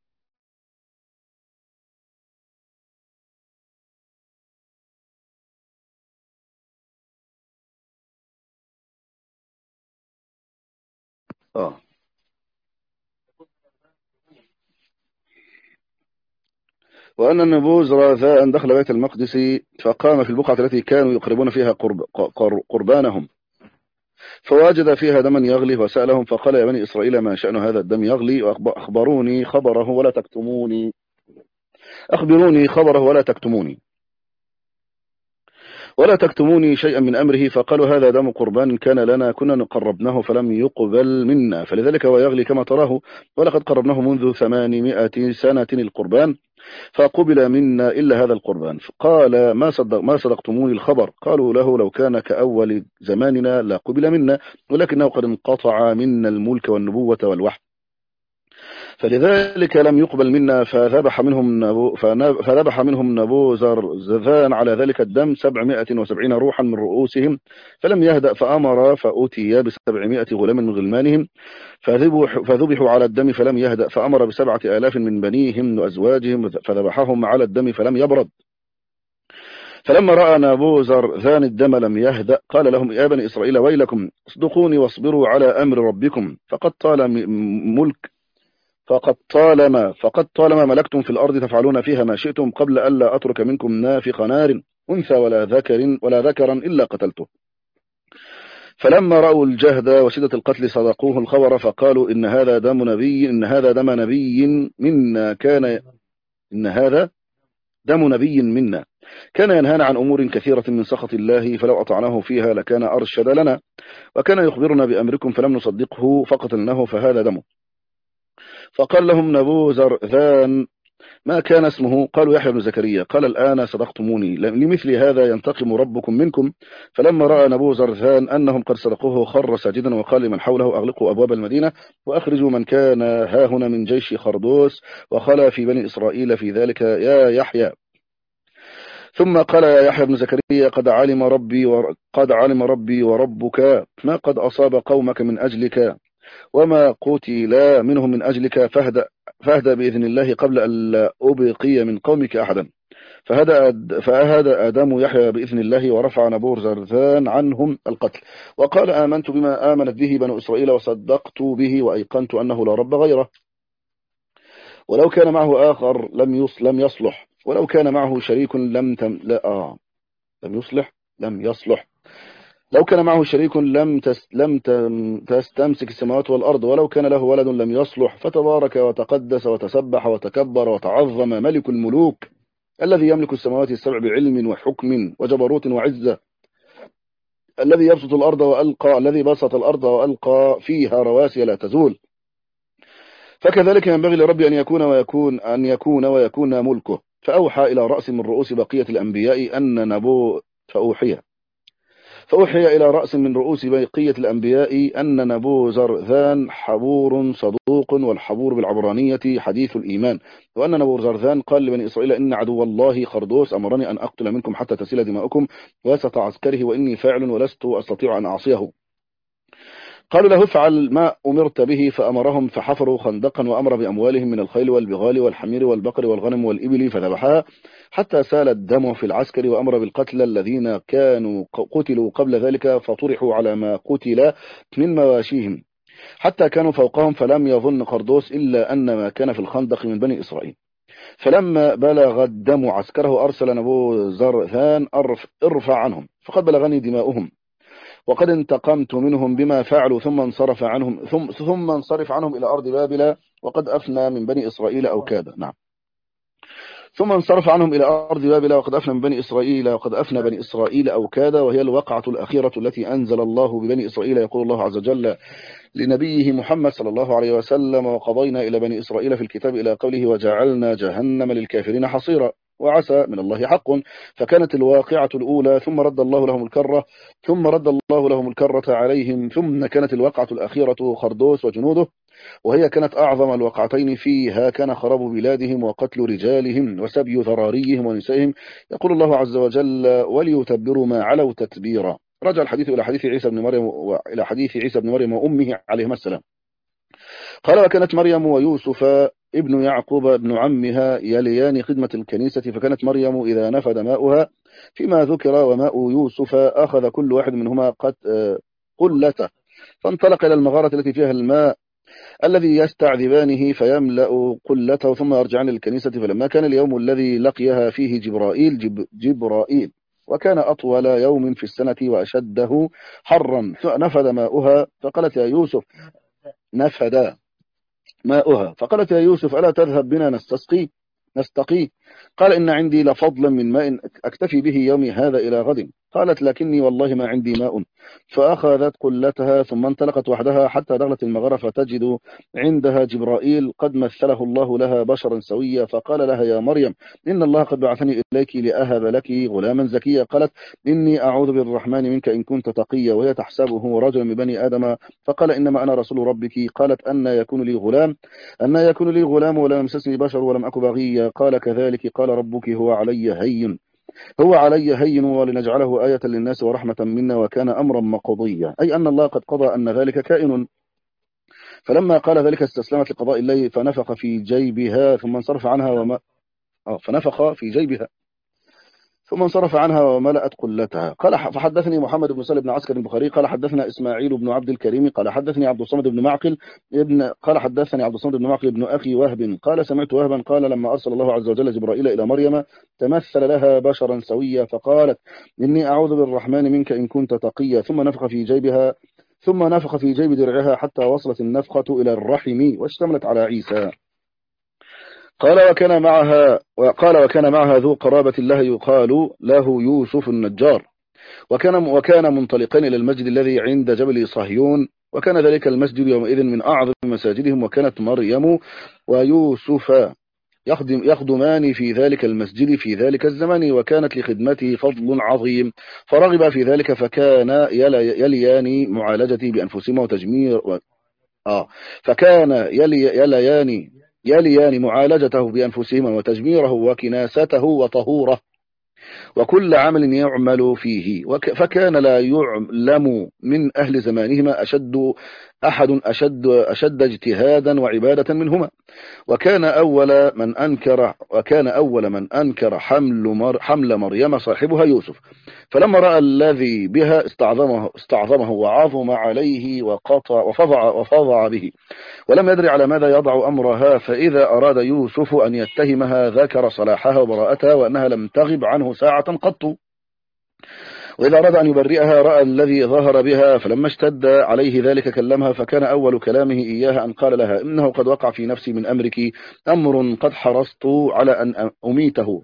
وأن نبوزرازان دخل بيت المقدس فقام في البقعة التي كانوا يقربون فيها قربانهم، فوجد فيها دما يغلي، وسألهم فقال يا بني إسرائيل ما شأن هذا الدم يغلي، وأخبروني خبره ولا تكتموني. ولا تكتموني شيئا من أمره، فقالوا هذا دم قربان كان لنا كنا قربناه فلم يقبل منا، فلذلك هو يغلي كما تراه، ولقد قربناه منذ 800 سنة القربان فقبل منا إلا هذا القربان. قال ما صدقتموني الخبر. قالوا له لو كان كأول زماننا لا قبل منا، ولكنه قد انقطع منا الملك والنبوة والوحي، فلذلك لم يقبل منا. فذبح منهم نبوزرزان على ذلك الدم 770 روحا من رؤوسهم، فلم يهدأ فأمر فأتي ب700 غلام من غلمانهم فذبحوا على الدم فلم يهدأ، فأمر ب7,000 من بنيهم وأزواجهم فذبحهم على الدم فلم يبرد. فلما رأى نبوزرزان الدم لم يهدأ قال لهم يا بني إسرائيل ويلكم اصدقوني واصبروا على أمر ربكم، فقد طالما ملكتم في الأرض تفعلون فيها ما شئتم قبل ألا أترك منكم نافخ نار أنثى ولا ذكرا إلا قتلته. فلما رأوا الجهد وشدة القتل صدقوه الخبر، فقالوا إن هذا دم نبي منا كان ينهانا عن أمور كثيرة من سخط الله، فلو أطعناه فيها لكان أرشد لنا، وكان يخبرنا بأمركم فلم نصدقه فقتلناه فهذا دمه. فقال لهم نبوزرذان ما كان اسمه؟ قالوا يحيى بن زكريا. قال الآن صدقتموني، لمثل هذا ينتقم ربكم منكم. فلما رأى نبوزرذان أنهم قد صدقوه خر ساجدا وقال لمن حوله أغلقوا أبواب المدينة وأخرجوا من كان هاهنا من جيش خردوس وخلا في بني إسرائيل في ذلك يا يحيى. ثم قال يا يحيى بن زكريا قد علم ربي وربك ما قد أصاب قومك من أجلك وما قتل منهم من أجلك، فاهدأ بإذن الله قبل أن لا أبقي من قومك أحدا. فأهدأ آدم يحيى بإذن الله ورفع نبوزرذان عنهم القتل، وقال آمنت بما آمنت به بنو إسرائيل وصدقت به وأيقنت أنه لا رب غيره. ولو كان معه آخر لم يصلح، ولو كان معه شريك لم يصلح. لو كان معه شريك لم تستمسك السماوات والأرض، ولو كان له ولد لم يصلح. فتبارك وتقدس وتسبح وتكبر وتعظم ملك الملوك الذي يملك السماوات السبع بعلم وحكم وجبروت وعزة، الذي بسط الأرض وألقى فيها رواسي لا تزول. فكذلك ينبغي لربي أن يكون ملكه. فأوحى إلى رأس من رؤوس بقية الأنبياء أن نبو فأوحي إلى رأس من رؤوس بقية الأنبياء أن نبوزرذان حبور صدوق، والحبور بالعبرانية حديث الإيمان، وأن نبوزرذان قال لبني إسرائيل إن عدو الله خردوس أمرني أن أقتل منكم حتى تسيل دماؤكم وسط عسكره وإني فاعل ولست أستطيع أن أعصيه. قالوا له افعل ما أمرت به، فأمرهم فحفروا خندقا وأمر بأموالهم من الخيل والبغال والحمير والبقر والغنم والإبل فذبحها حتى سال الدم في العسكر، وأمر بالقتل الذين كانوا قتلوا قبل ذلك فطرحوا على ما قتل من مواشيهم حتى كانوا فوقهم، فلم يظن خردوس إلا أن ما كان في الخندق من بني إسرائيل. فلما بلغ الدم عسكره أرسل نبوزرذان ارفع عنهم فقد بلغني دماؤهم وقد انتقمت منهم بما فعلوا، ثم انصرف عنهم إلى أرض بابل وقد أفنى من بني إسرائيل أوكادا. نعم. ثم انصرف عنهم إلى أرض بابل وقد أفنى بني إسرائيل أوكادا، وهي الوقعة الأخيرة التي أنزل الله ببني إسرائيل. يقول الله عز وجل لنبيه محمد صلى الله عليه وسلم وقضينا إلى بني إسرائيل في الكتاب إلى قوله وجعلنا جهنم للكافرين حصيرا وعسى من الله حق. فكانت الواقعة الأولى ثم رد الله لهم الكرة عليهم، ثم كانت الواقعة الأخيرة خردوس وجنوده، وهي كانت أعظم الوقعتين فيها كان خراب بلادهم وقتل رجالهم وسبي ذراريهم ونسائهم. يقول الله عز وجل وليتبروا ما علوا تتبيرا. رجع الحديث إلى حديث عيسى بن مريم وأمه عليهما السلام. قال وكانت مريم ويوسف ابن يعقوب ابن عمها يليان خدمة الكنيسة، فكانت مريم إذا نفد ماؤها فيما ذكر وماء يوسف أخذ كل واحد منهما قلته، فانطلق إلى المغارة التي فيها الماء الذي يستعذبانه فيملأ قلته ثم يرجعان للكنيسة. فلما كان اليوم الذي لقيها فيه جبرائيل وكان أطول يوم في السنة وأشده حرا نفد ماؤها، فقالت يا يوسف ألا تذهب بنا نستقي؟ قال إن عندي لفضلا من ماء أكتفي به يومي هذا إلى غد. قالت لكني والله ما عندي ماء. فأخذت قلتها ثم انطلقت وحدها حتى دخلت المغارة فتجد عندها جبرائيل قد مثله الله لها بشرا سويا، فقال لها يا مريم إن الله قد بعثني إليك لأهب لك غلاما زكيا. قالت إني أعوذ بالرحمن منك إن كنت تقيا، وهي تحسبه رجلا من بني آدم، فقال إنما أنا رسول ربك. قالت أن يكون لي غلام ولم يمسسني بشر ولم أك بغيا. قال كذلك قال ربك هو علي هين ولنجعله آية للناس ورحمة منا وكان أمرا مقضيا، أي أن الله قد قضى أن ذلك كائن. فلما قال ذلك استسلمت لقضاء الله فنفخ في جيبها ثم انصرف عنها فنفخ في جيبها ثم انصرف عنها وملأت قلتها. قال فحدثني محمد بن سلم بن عسكر البخاري قال حدثنا إسماعيل بن عبد الكريم قال حدثني عبد الصمد بن معقل قال حدثني عبد الصمد بن معقل بن أخي وهب قال سمعت وهبا قال لما أرسل الله عز وجل جبرائيل إلى مريم تمثل لها بشرا سويا، فقالت إني أعوذ بالرحمن منك إن كنت تقيا، ثم نفخ في جيب درعها حتى وصلت النفخة إلى الرحم واشتملت على عيسى. قال وكان معها ذو قرابة الله يقال له يوسف النجار، وكان منطلقين إلى المسجد الذي عند جبل صهيون، وكان ذلك المسجد يومئذ من أعظم مساجدهم، وكانت مريم ويوسف يخدمان في ذلك المسجد في ذلك الزمان، وكانت لخدمته فضل عظيم، فرغب في ذلك فكان يليان معالجتي بأنفسهما وتجمير فكان يليان معالجته بأنفسهما وتجميره وكناسته وطهوره وكل عمل يعمل فيه. فكان لا يعلم من أهل زمانهما أشد اجتهادا وعبادة منهما. وكان أول من أنكر حمل مريم صاحبها يوسف، فلما رأى الذي بها استعظمه وعظم عليه وفظع به، ولم يدري على ماذا يضع أمرها. فإذا أراد يوسف أن يتهمها ذكر صلاحها وبراءتها وأنها لم تغب عنه ساعة قط، وإذا أراد أن يبرئها رأى الذي ظهر بها، فلما اشتد عليه ذلك كلمها. فكان أول كلامه إياها أن قال لها إنه قد وقع في نفسي من أمرك أمر قد حرصت على أن أميته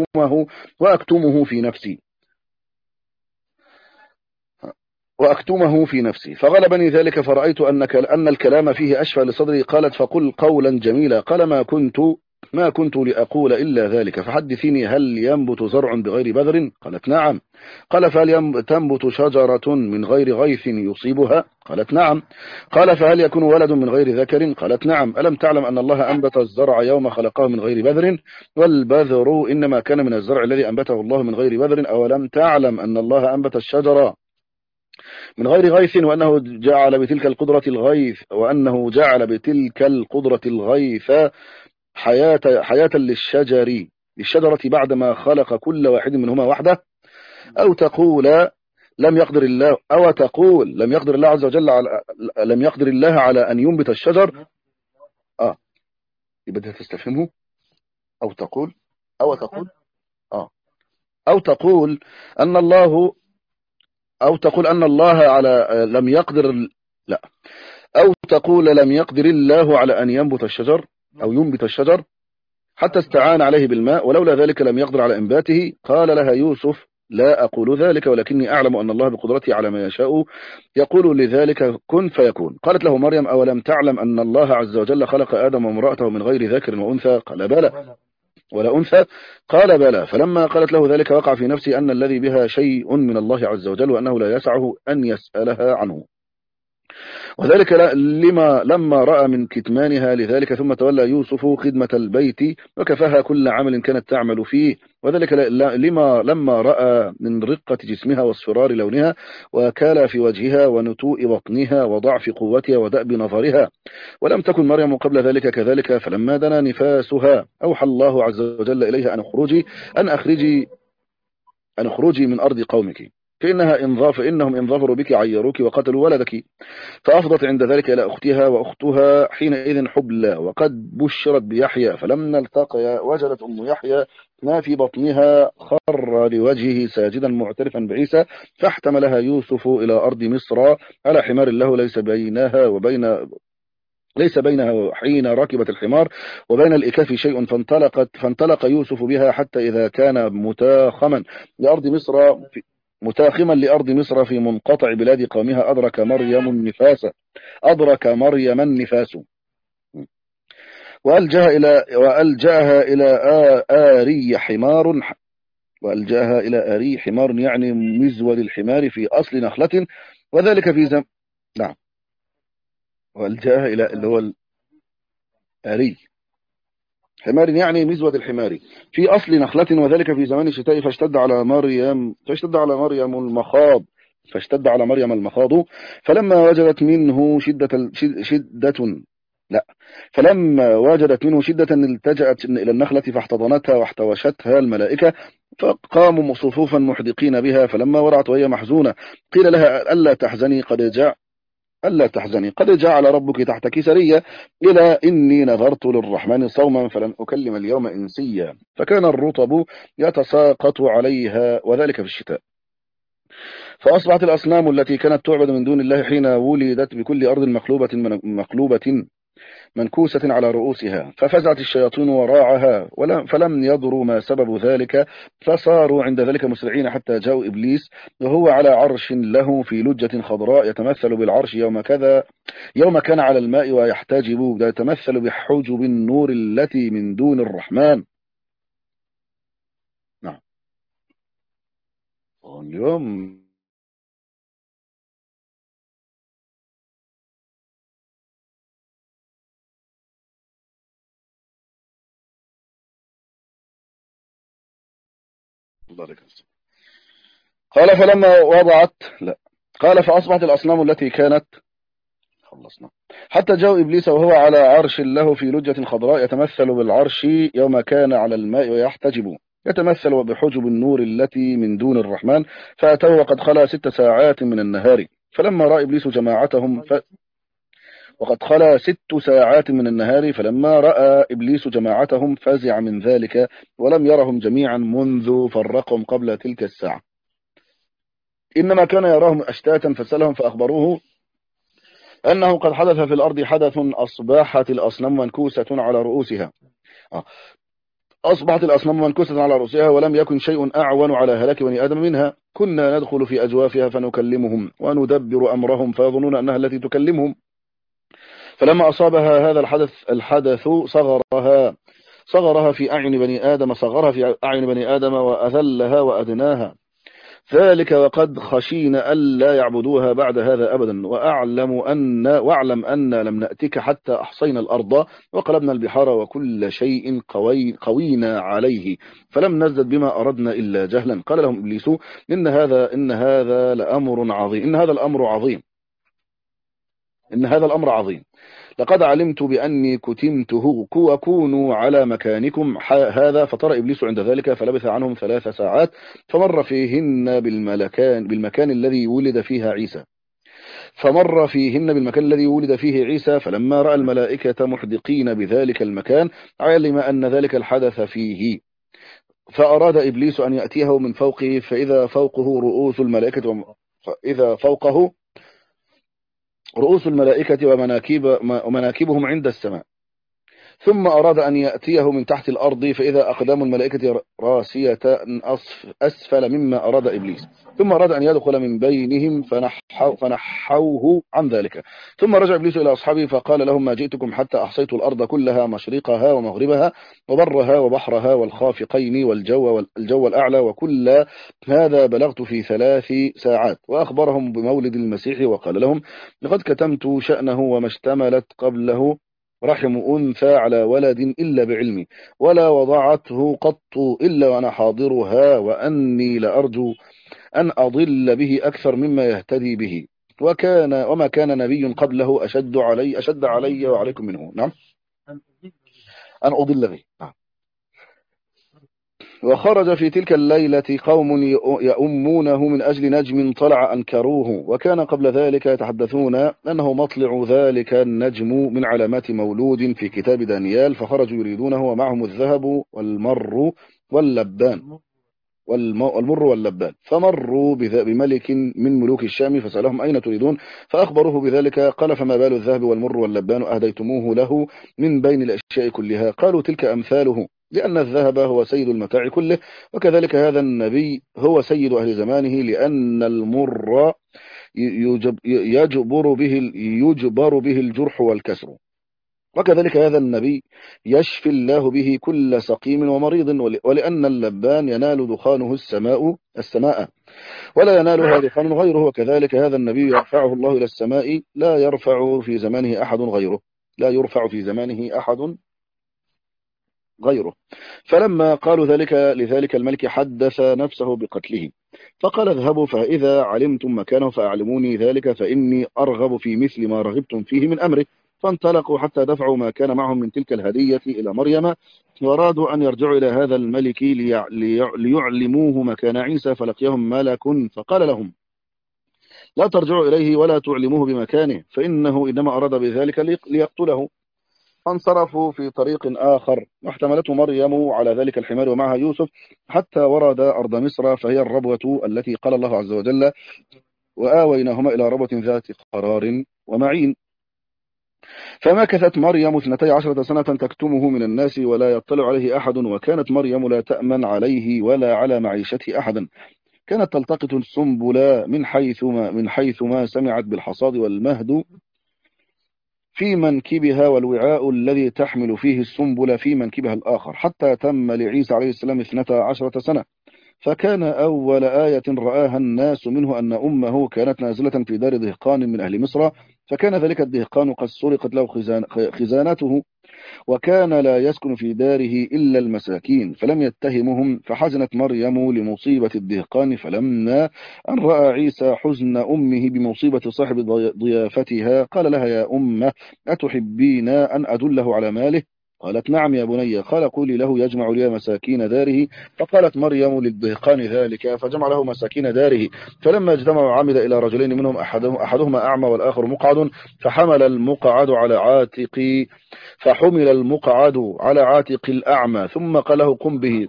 وأكتمه في نفسي فغلبني ذلك، فرأيت أن الكلام فيه أشفى لصدري. قالت فقل قولا جميلا. قال ما كنت لأقول إلا ذلك، فحدثيني هل ينبت زرع بغير بذر؟ قالت نعم. قال فهل تنبت شجرة من غير غيث يصيبها؟ قالت نعم. قال فهل يكون ولد من غير ذكر؟ قالت نعم. ألم تعلم أن الله أنبت الزرع يوم خلقه من غير بذر؟ والبذر إنما كان من الزرع الذي أنبته الله من غير بذر. أولم تعلم أن الله أنبت الشجرة من غير غيث وأنه جعل بتلك القدرة الغيث حياة للشجرة بعدما خلق كل واحد منهما وحده؟ أو تقول لم يقدر الله عز وجل لم يقدر الله على أن ينبت الشجر. يبدأ تستفهمه. أو تقول أن الله على لم يقدر لا أو تقول لم يقدر الله على أن ينبت الشجر حتى استعان عليه بالماء، ولولا ذلك لم يقدر على إنباته. قال لها يوسف لا أقول ذلك، ولكني أعلم أن الله بقدرته على ما يشاء يقول لذلك كن فيكون. قالت له مريم أولم تعلم أن الله عز وجل خلق آدم وامرأته من غير ذكر وأنثى؟ قال بلى. ولا أنثى؟ قال بلى. فلما قالت له ذلك وقع في نفسي أن الذي بها شيء من الله عز وجل وأنه لا يسعه أن يسألها عنه، وذلك لما رأى من كتمانها لذلك. ثم تولى يوسف خدمة البيت وكفاها كل عمل كانت تعمل فيه، وذلك لما رأى من رقة جسمها واصفرار لونها وكال في وجهها ونتوء بطنها وضعف قوتها ودأب نظرها. ولم تكن مريم قبل ذلك كذلك. فلما دنا نفاسها أوحى الله عز وجل إليها أن اخرجي من أرض قومك فإنهم إن ظفروا بك عيروك وقتلوا ولدك. فأفضت عند ذلك إلى أختها، وأختها حينئذ حبلى وقد بشرت بيحيى. فلما التقيا وجدت أم يحيى ما في بطنها خر لوجهه ساجدا معترفا بعيسى، فاحتملها يوسف إلى أرض مصر على حمار له ليس بينها حين ركبت الحمار وبين الإكاف شيء. فانطلق يوسف بها حتى إذا كان متاخما لأرض مصر متاخما لأرض مصر في منقطع بلاد قومها أدرك مريم النفاس وألجأها إلى آري حمار يعني مزود الحمار في أصل نخلة وذلك في نعم. وألجأها إلى اللي هو الآري حمار يعني مزود الحمار في أصل نخلة وذلك في زمان الشتاء فاشتد على مريم المخاض فلما وجدت منه شدة التجأت إلى النخلة فاحتضنتها واحتوشتها الملائكة فقاموا صفوفا محدقين بها فلما ورعت وهي محزونة قيل لها ألا تحزني قد جعل ربك تحتك سريا إلى إني نذرت للرحمن صوما فلن أكلم اليوم إنسيا فكان الرطب يتساقط عليها وذلك في الشتاء فأصبحت الأصنام التي كانت تعبد من دون الله حين ولدت بكل أرض مقلوبة منكوسة على رؤوسها ففزعت الشياطين وراعها فلم يدروا ما سبب ذلك فصاروا عند ذلك مسرعين حتى جاءوا إبليس وهو على عرش له في لجة خضراء يتمثل بالعرش يوم كان على الماء يتمثل بحجب النور التي من دون الرحمن. نعم. اليوم قال فلما وضعت قال فأصبحت الأصنام التي كانت خلصنا حتى جاء إبليس وهو على عرش له في لجة خضراء يتمثل بالعرش يوم كان على الماء يتمثل بحجب النور التي من دون الرحمن فأتوا وقد خلا 6 ساعات من النهار فلما رأى إبليس جماعتهم وقد خلا 6 ساعات من النهار فلما رأى إبليس جماعتهم فزع من ذلك ولم يرهم جميعا منذ فرقهم قبل تلك الساعة إنما كان يراهم أشتاتا فسألهم فأخبروه أنه قد حدث في الأرض حدث أصبحت الأصنام منكوسة على رؤوسها ولم يكن شيء أعون على هلاك بني آدم منها كنا ندخل في أجوافها فنكلمهم وندبر أمرهم فيظنون أنها التي تكلمهم فلما أصابها هذا الحدث صغرها في أعين بني آدم وأذلها وأدناها ذلك وقد خشينا ألا يعبدوها بعد هذا أبدا واعلم أن لم نأتك حتى أحصينا الأرض وقلبنا البحار وكل شيء قوينا عليه فلم نزدد بما أردنا إلا جهلا قال لهم إبليس إن هذا الأمر عظيم لقد علمت بأني كتمته وكونوا على مكانكم هذا فطر إبليس عند ذلك فلبث عنهم 3 ساعات فمر فيهن بالمكان الذي ولد فيه عيسى فلما رأى الملائكة محدقين بذلك المكان علم أن ذلك الحدث فيه فأراد إبليس أن يأتيه من فوقه فإذا فوقه رؤوس الملائكة ومناكبهم عند السماء ثم أراد أن يأتيه من تحت الأرض فإذا أقدام الملائكة راسية أسفل مما أراد إبليس ثم أراد أن يدخل من بينهم فنحوه عن ذلك ثم رجع إبليس إلى أصحابه فقال لهم ما جئتكم حتى أحصيت الأرض كلها مشرقها ومغربها وبرها وبحرها والخافقين والجو الأعلى وكل هذا بلغت في 3 ساعات وأخبرهم بمولد المسيح وقال لهم لقد كتمت شأنه وما اشتملت قبله رحم أنثى على ولد إلا بعلمي ولا وضعته قط إلا وأنا حاضرها وأني لأرجو أن أضل به أكثر مما يهتدي به وما كان نبي قبله أشد علي وعليكم منه. نعم أن أضل به. نعم. وخرج في تلك الليلة قوم يؤمونه من أجل نجم طلع أنكروه وكان قبل ذلك يتحدثون أنه مطلع ذلك النجم من علامات مولود في كتاب دانيال فخرجوا يريدونه ومعهم الذهب والمر واللبان فمروا بملك من ملوك الشام فسألهم أين تريدون فأخبروه بذلك قال فما بال الذهب والمر واللبان أهديتموه له من بين الأشياء كلها قالوا تلك أمثاله لأن الذهب هو سيد المتاع كله، وكذلك هذا النبي هو سيد أهل زمانه، لأن المر يجبر به الجرح والكسر، وكذلك هذا النبي يشفي الله به كل سقيم ومريض، ولأن اللبان ينال دخانه السماء ولا ينالها دخان غيره، وكذلك هذا النبي يرفعه الله إلى السماء، لا يرفع في زمانه أحد غيره، لا يرفع في زمانه أحد غيره. فلما قالوا ذلك لذلك الملك حدث نفسه بقتله، فقال اذهبوا فإذا علمتم مكانه فأعلموني ذلك، فإني أرغب في مثل ما رغبتم فيه من أمره. فانطلقوا حتى دفعوا ما كان معهم من تلك الهدية إلى مريم، وأرادوا أن يرجعوا إلى هذا الملك ليعلموه مكان عيسى، فلقيهم ملك فقال لهم لا ترجعوا إليه ولا تعلموه بمكانه، فإنه إنما أراد بذلك ليقتله. فانصرفوا في طريق آخر، واحتملته مريم على ذلك الحمار ومعها يوسف حتى ورد أرض مصر، فهي الربوة التي قال الله عز وجل وآويناهما إلى ربوة ذات قرار ومعين. فمكثت مريم 12 سنة تكتمه من الناس ولا يطلع عليه أحد، وكانت مريم لا تأمن عليه ولا على معيشته أحدا، كانت تلتقط السنبل من حيث ما سمعت بالحصاد والمهد في منكبها، والوعاء الذي تحمل فيه السنبل في منكبها الآخر، حتى تم لعيسى عليه السلام 12 سنة. فكان أول آية رآها الناس منه أن أمه كانت نازلة في دار دهقان من أهل مصر، فكان ذلك الدهقان قد سرقت له خزانته، وكان لا يسكن في داره إلا المساكين، فلم يتهمهم. فحزنت مريم لمصيبة الدهقان، فلما أن رأى عيسى حزن أمه بمصيبة صاحب ضيافتها قال لها يا أمه أتحبين أن أدله على ماله؟ قالت نعم يا بني. قال قولي له يجمع لي مساكين داره. فقالت مريم للدهقان ذلك، فجمع له مساكين داره. فلما اجتمعوا عمد إلى رجلين منهم أحدهما أعمى والآخر مقعد، فحمل المقعد على عاتق الأعمى، ثم قال له قم به.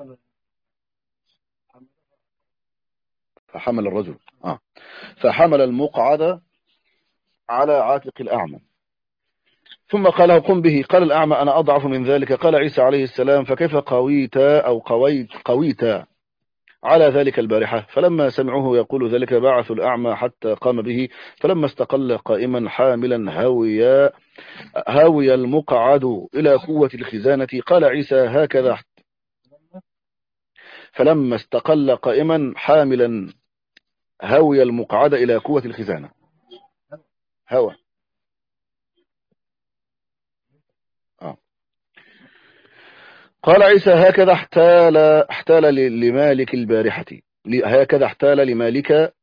فحمل المقعد على عاتق الأعمى ثم قال له قم به. قال الأعمى أنا أضعف من ذلك. قال عيسى عليه السلام فكيف قويت على ذلك البارحة؟ فلما سمعوه يقول ذلك بعثوا الأعمى حتى قام به، فلما استقل قائما حاملا هاوي المقعد إلى قوة الخزانة. قال عيسى هكذا. فلما استقل قائما حاملا هاوي المقعد إلى قوة الخزانة. هوى قال عيسى هكذا احتال لمالك البارحة، هكذا احتال لمالك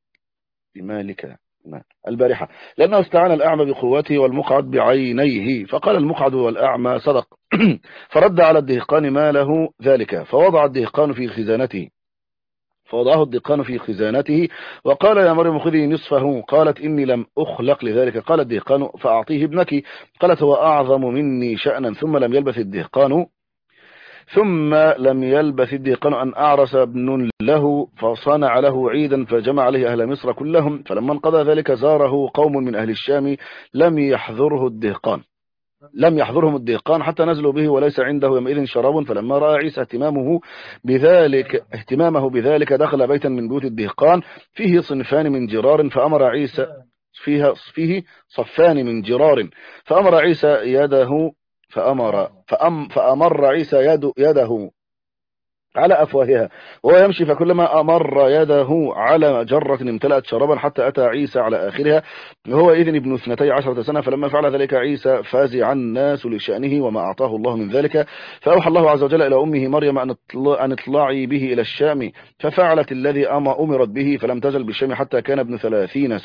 البارحة، لأنه استعان الأعمى بقوته والمقعد بعينيه. فقال المقعد والأعمى صدق. فرد على الدهقان ما له ذلك، فوضعه الدهقان في خزانته وقال يا مريم خذي نصفه. قالت إني لم أخلق لذلك. قال الدهقان فأعطيه ابنك. قالت هو أعظم مني شأنا. ثم لم يلبث الدهقان أن أعرس ابن له، فصنع له عيدا فجمع عليه أهل مصر كلهم. فلما انقضى ذلك زاره قوم من أهل الشام لم يحضرهم الدهقان حتى نزلوا به وليس عنده يومئذ شراب. فلما رأى عيسى اهتمامه بذلك دخل بيتا من بيوت الدهقان فيه صنفان من جرار، فأمر عيسى فيه صفان من جرار، فأمر عيسى يده فأمر عيسى يده على أفواهها وهو يمشي، فكلما أمر يده على جرة امتلأت شرابا حتى أتى عيسى على آخرها وهو إذن ابن 12 سنة. فلما فعل ذلك عيسى فازع الناس لشأنه وما أعطاه الله من ذلك، فأوحى الله عز وجل إلى أمه مريم أن اطلعي به إلى الشام، ففعلت الذي أمرت به، فلم تزل بالشام حتى كان ابن 30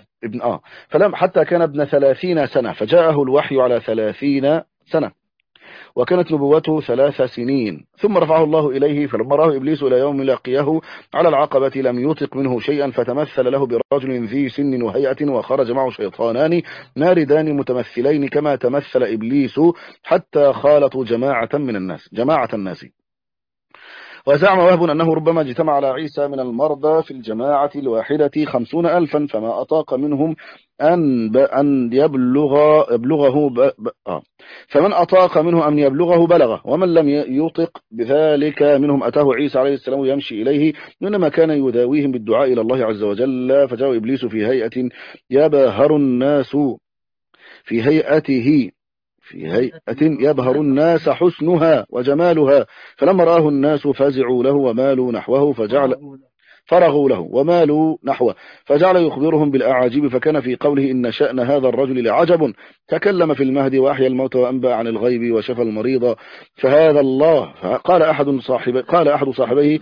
سنة فجاءه الوحي على 30 سنة، وكانت نبوته 3 سنين. ثم رفعه الله إليه، فلما راه إبليس إلى يوم لقيه على العقبة لم يطق منه شيئا، فتمثل له برجل ذي سن وهيئة، وخرج معه شيطانان ماردان متمثلين كما تمثل إبليس، حتى خالطوا جماعة الناس. وزعم وهب أنه ربما اجتمع على عيسى من المرضى في الجماعة الواحدة 50,000 فما أطاق منهم أن يبلغه فمن أطاق منه أن يبلغه بلغه، ومن لم يطق بذلك منهم أتاه عيسى عليه السلام يمشي إليه، إنما كان يداويهم بالدعاء إلى الله عز وجل. فجاء إبليس في هيئة يبهر الناس في هيئته يبهر الناس حسنها وجمالها، فلما رآه الناس فزعوا له ومالوا نحوه فرغوا له ومالوا نحوه فجعل يخبرهم بالأعاجيب، فكان في قوله إن شأن هذا الرجل لعجب، تكلم في المهد وأحيا الموت وأنبأ عن الغيب وشفى المريض فهذا الله. قال أحد صاحبيه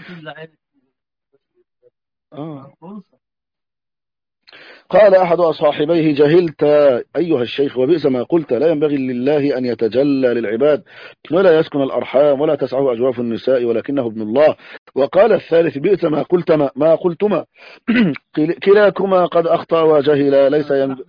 قال أحد صاحبيه جهلت أيها الشيخ وبئس ما قلت، لا ينبغي لله أن يتجلى للعباد ولا يسكن الأرحام ولا تسعه أجواف النساء ولكنه ابن الله. وقال الثالث بئس ما قلتما كلاكما قد أخطأ وجهل، ليس ينبغي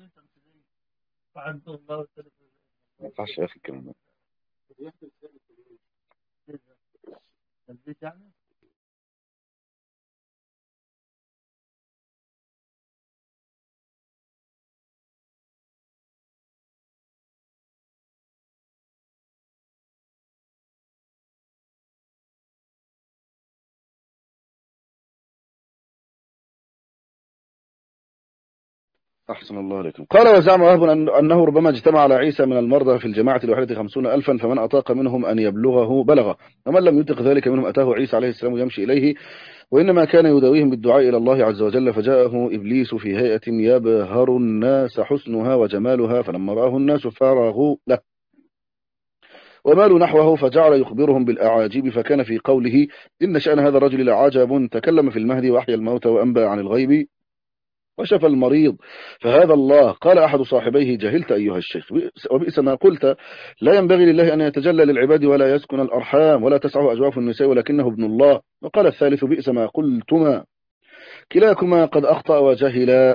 أحسن الله عليكم. قال وزعم وهب أنه ربما اجتمع على عيسى من المرضى في الجماعة الواحدة 50,000 فمن أطاق منهم أن يبلغه بلغه، ومن لم يطق ذلك منهم أتاه عيسى عليه السلام يمشي إليه، وإنما كان يداويهم بالدعاء إلى الله عز وجل. فجاءه إبليس في هيئة يبهر الناس حسنها وجمالها، فلما رآه الناس فرغوا له ومالوا نحوه فجعل يخبرهم بالأعاجيب، فكان في قوله إن شأن هذا الرجل لعجب، تكلم في المهد وأحيا الموتى وأنبأ عن الغيب وشفى المريض فهذا الله. قال أحد صاحبيه جهلت أيها الشيخ وبئس ما قلت، لا ينبغي لله أن يتجلى للعباد ولا يسكن الأرحام ولا تسعه أجواف النساء ولكنه ابن الله. وقال الثالث بئس ما قلتما كلاكما قد أخطأ وجهل،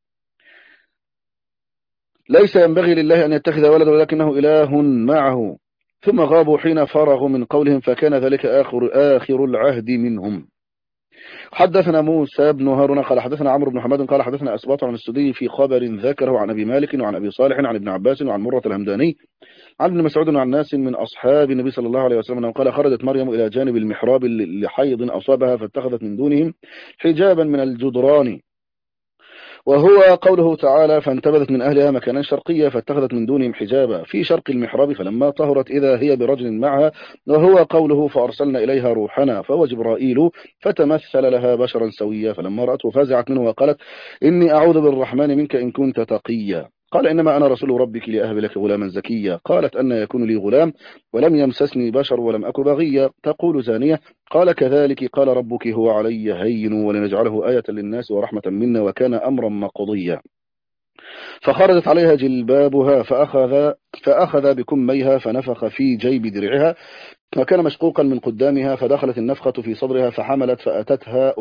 ليس ينبغي لله أن يتخذ ولدا ولكنه إله معه. ثم غابوا حين فرغوا من قولهم، فكان ذلك آخر العهد منهم. حدثنا موسى بن هارون قال حدثنا عمرو بن حماد قال حدثنا أسباط عن السدي في خبر ذكره عن أبي مالك وعن أبي صالح عن ابن عباس وعن مرة الهمداني عن ابن مسعود وعن ناس من أصحاب النبي صلى الله عليه وسلم قال خرجت مريم إلى جانب المحراب لحيض أصابها فاتخذت من دونهم حجابا من الجدران، وهو قوله تعالى فانتبذت من أهلها مكانا شرقيا فاتخذت من دونهم حجابا في شرق المحراب فلما طهرت إذا هي برجل معها، وهو قوله فأرسلنا إليها روحنا فهو جبرائيل فتمثل لها بشرا سويا، فلما رأته فزعت منه وقالت إني أعوذ بالرحمن منك إن كنت تقيا. قال إنما أنا رسول ربك لأهب لك غلاما زكيا. قالت أن يكون لي غلام ولم يمسسني بشر ولم أك بغيا. تقول زانية. قال كذلك قال ربك هو علي هين ولنجعله آية للناس ورحمة منا وكان أمرا مقضيا. فخرجت عليها جلبابها فأخذ بكميها فنفخ في جيب درعها وكان مشقوقا من قدامها، فدخلت النفخة في صدرها فحملت فأتتها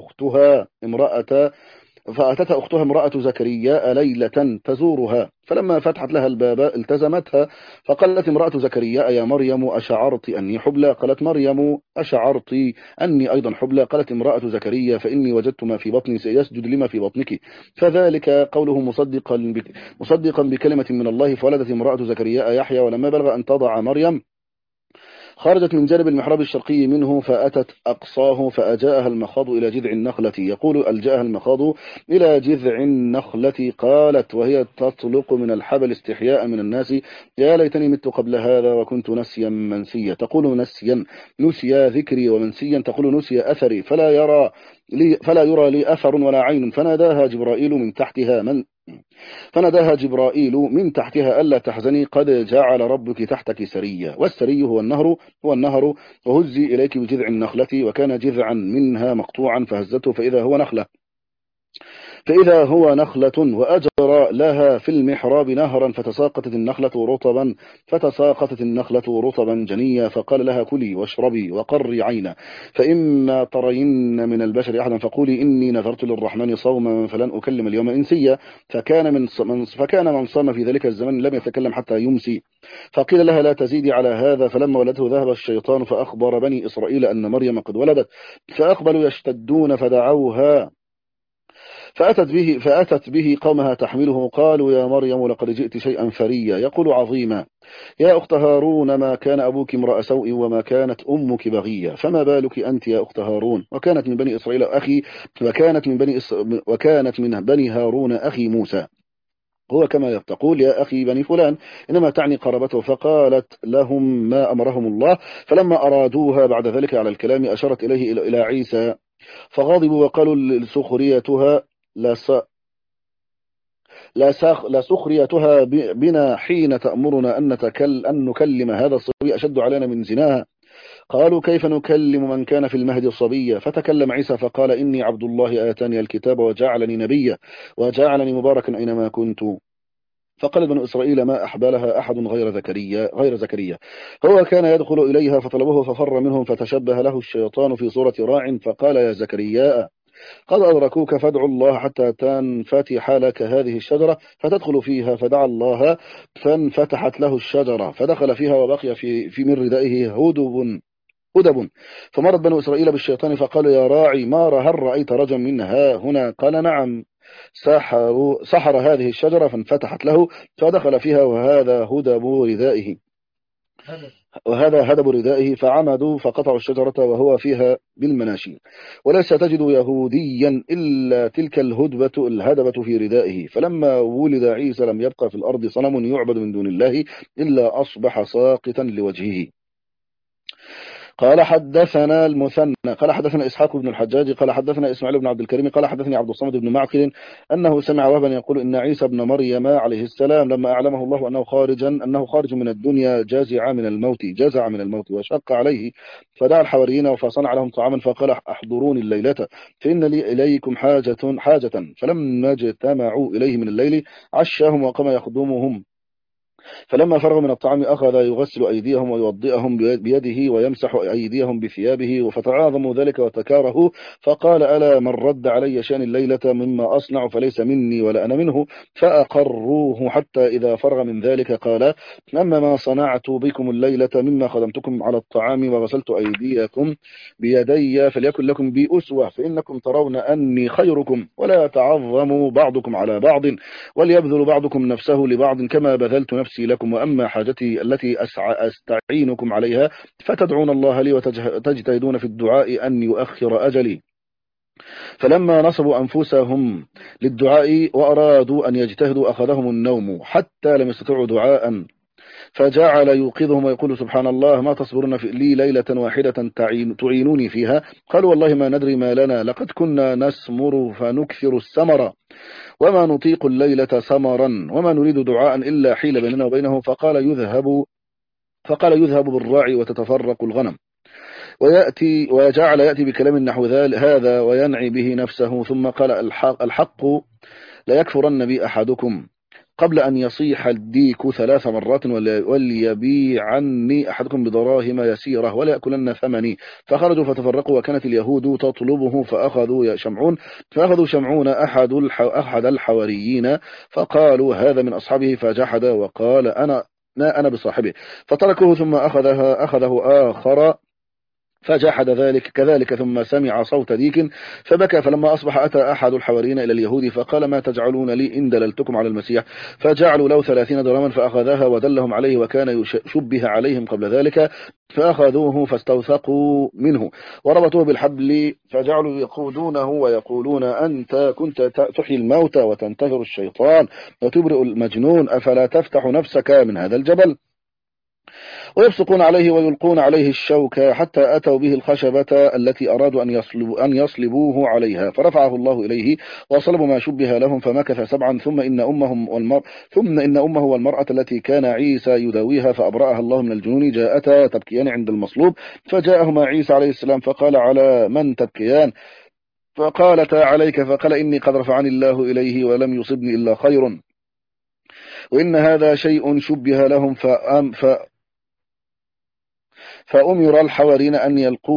أختها امرأة زكريا ليلة تزورها، فلما فتحت لها الباب التزمتها فقالت امرأة زكريا يا مريم أشعرت أني حبلى؟ قالت مريم أشعرت أني أيضا حبلى؟ قالت امرأة زكريا فإني وجدت ما في بطني سيسجد لما في بطنك، فذلك قوله مصدقا بكلمة من الله. فولدت امرأة زكريا يحيى، ولما بلغ أن تضع مريم خرجت من جانب المحراب الشرقي منه فأتت أقصاه فأجاءها المخاض إلى جذع النخلة. يقول ألجأها المخاض إلى جذع النخلة. قالت وهي تطلق من الحبل استحياء من الناس يا ليتني مت قبل هذا وكنت نسيا منسيا. تقول نسيا نسي ذكري، ومنسيا تقول نسي أثري فلا يرى لي أثر ولا عين. فناداها جبرائيل من تحتها ألا تحزني قد جعل ربك تحتك سريا. والسري هو النهر وهزي إليك بجذع النخلة، وكان جذعا منها مقطوعا فهزته فإذا هو نخلة. فإذا هو نخلة وأجرى لها في المحراب نهرا فتساقطت النخلة رطبا جنيا، فقال لها كلي واشربي وقري عينا، فإما ترين من البشر أحدا فقولي إني نذرت للرحمن صوما فلن أكلم اليوم إنسيا. فكان من صام في ذلك الزمن لم يتكلم حتى يمسي. فقيل لها لا تزيدي على هذا. فلما ولدته ذهب الشيطان فأخبر بني إسرائيل أن مريم قد ولدت، فأقبلوا يشتدون فدعوها فأتت به قومها تحمله. قالوا يا مريم لقد جئت شيئا فريا. يقول عظيما يا أخت هارون ما كان أبوك امرأ سوء وما كانت أمك بغيا، فما بالك أنت يا أخت هارون؟ وكانت من بني إسرائيل أخي وكانت من بني هارون أخي موسى. هو كما تقول يا أخي بني فلان، إنما تعني قرابته. فقالت لهم ما أمرهم الله. فلما أرادوها بعد ذلك على الكلام أشرت إليه إلى عيسى، فغضبوا وقالوا لسخريتها لسخريتها بنا حين تأمرنا أن نكلم هذا الصبي أشد علينا من زناها. قالوا كيف نكلم من كان في المهد صبيا؟ فتكلم عيسى فقال إني عبد الله آتاني الكتاب وجعلني نبيا وجعلني مباركا أينما كنت. فقال بنو إسرائيل ما أحبالها أحد غير زكريا. هو كان يدخل إليها فطلبه ففر منهم، فتشبه له الشيطان في صورة راع فقال يا زكريا قد أدركوك فادعوا الله حتى تنفتح لك هذه الشجرة فتدخل فيها. فدعا الله فانفتحت له الشجرة فدخل فيها وبقي في من ردائه هدب. فمرت بنو إسرائيل بالشيطان فقالوا يا راعي هل رأيت رجلا منها هنا؟ قال نعم، سحر هذه الشجرة فانفتحت له فدخل فيها وهذا هدب ردائه فعمدوا فقطعوا الشجرة وهو فيها بالمناشير. وليس تجد يهوديا إلا تلك الهدبة في ردائه. فلما ولد عيسى لم يبقى في الأرض صنم يعبد من دون الله إلا أصبح ساقطا لوجهه. قال حدثنا المثنى قال حدثنا إسحاق بن الحجاج قال حدثنا إسماعيل بن عبد الكريم قال حدثني عبد الصمد بن معقل أنه سمع وهبا يقول إن عيسى بن مريم عليه السلام لما أعلمه الله أنه خارج من الدنيا جازع من الموت وشق عليه، فدعا الحواريين فصنع لهم طعاما فقال احضروني الليلة فإن لي إليكم حاجة. فلما اجتمعوا إليه من الليل عشاهم وقام يخدمهم. فلما فرغ من الطعام أخذ يغسل أيديهم ويوضئهم بيده ويمسح أيديهم بثيابه، فتعاظموا ذلك وتكارهوا. فقال ألا من رد علي شأن الليلة مما أصنع فليس مني ولا أنا منه. فأقروه حتى إذا فرغ من ذلك قال أما ما صنعت بكم الليلة مما خدمتكم على الطعام وغسلت أيديكم بيدي فليكن لكم بي أسوة، فإنكم ترون أني خيركم، ولا تعظموا بعضكم على بعض وليبذل بعضكم نفسه لبعض كما بذلت نفسي لكم. وأما حاجتي التي أستعينكم عليها فتدعون الله لي وتجتهدون في الدعاء أن يؤخر أجلي. فلما نصبوا أنفسهم للدعاء وأرادوا أن يجتهدوا أخذهم النوم حتى لم يستطيعوا دعاء، فجعل يوقظهم ويقول سبحان الله ما تصبرون لي ليلة واحدة تعينوني فيها؟ قالوا والله ما ندري ما لنا، لقد كنا نسمر فنكثر السمر وما نطيق الليلة سمرا وما نريد دعاء إلا حيل بيننا وبينه. فقال يذهب بالراعي وتتفرق الغنم وجعل يأتي بكلام نحو هذا وينعي به نفسه. ثم قال الحق لا يكفرن بي أحدكم قبل أن يصيح الديك 3 مرات وليبيعني أحدكم بدراهم يسيرة ولا يأكلن ثمني. فخرجوا فتفرقوا وكانت اليهود تطلبه فأخذوا شمعون أحد الحواريين فقالوا هذا من أصحابه فجحد وقال أنا بصاحبه، فتركوه ثم أخذه آخر فجحد كذلك ثم سمع صوت ديك فبكى. فلما أصبح أتى أحد الحواريين إلى اليهود فقال ما تجعلون لي إن دللتكم على المسيح؟ فجعلوا له 30 درهما فأخذها ودلهم عليه وكان يشبه عليهم قبل ذلك، فأخذوه فاستوثقوا منه وربطوه بالحبل فجعلوا يقودونه ويقولون أنت كنت تحيي الموتى وتنتهر الشيطان وتبرئ المجنون، أفلا تفتح نفسك من هذا الجبل؟ ويبصقون عليه ويلقون عليه الشوك حتى أتوا به الخشبة التي أرادوا أن يصلبوه عليها، فرفعه الله إليه وصلبوا ما شبه لهم فمكث 7 ثم إن أمه والمرأة التي كان عيسى يداويها فأبرأها الله من الجنون جاءتا تبكيان عند المصلوب، فجاءهما عيسى عليه السلام فقال على من تبكيان؟ فقالتا عليك، فقال إني قد رفعني الله إليه ولم يصبني إلا خير، وإن هذا شيء شبه لهم فأمر الحوارين أن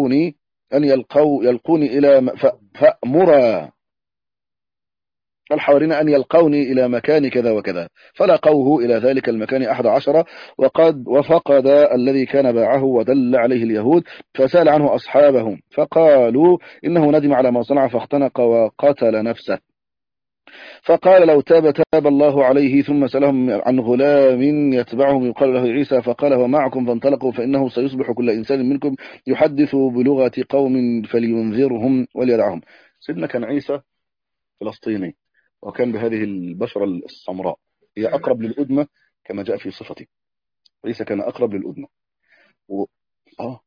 يلقوني إلى فأمر الحوارين أن يلقوني إلى مكان كذا وكذا، فلقوه إلى ذلك المكان 11، وقد وفقد الذي كان باعه ودل عليه اليهود، فسأل عنه أصحابهم فقالوا إنه ندم على ما صنع فاختنق وقتل نفسه. فقال لو تاب الله عليه. ثم سألهم عن غلام يتبعهم يقال له عيسى، فقال هو معكم، فانطلقوا، فإنه سيصبح كل إنسان منكم يحدث بلغة قوم فلينذرهم وليدعهم. سيدنا كان عيسى فلسطيني، وكان بهذه البشرة السمراء، هي أقرب للأدمة كما جاء في صفته. عيسى كان أقرب للأدمة و... آه.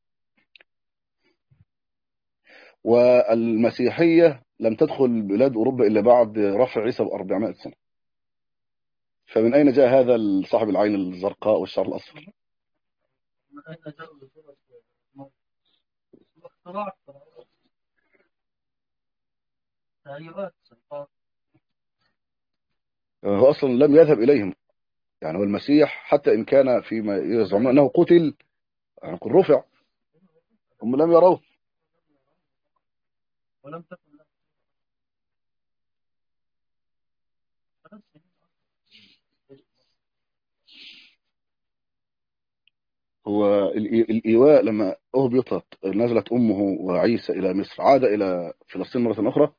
والمسيحية لم تدخل بلاد أوروبا إلا بعد رفع عيسى ب400 سنة. فمن أين جاء هذا صاحب العين الزرقاء والشعر الأصفر؟ من أين جاءوا بصورة الموت؟ اختراع تهيؤات سلطات. هو أصلا لم يذهب إليهم، يعني هو المسيح حتى إن كان فيما يزعمون أنه قتل، يعني قل رفع، هم لم يروه. ولم تكن له هو الإيواء لما أهبطت نزلت أمه وعيسى إلى مصر، عاد إلى فلسطين مرة أخرى.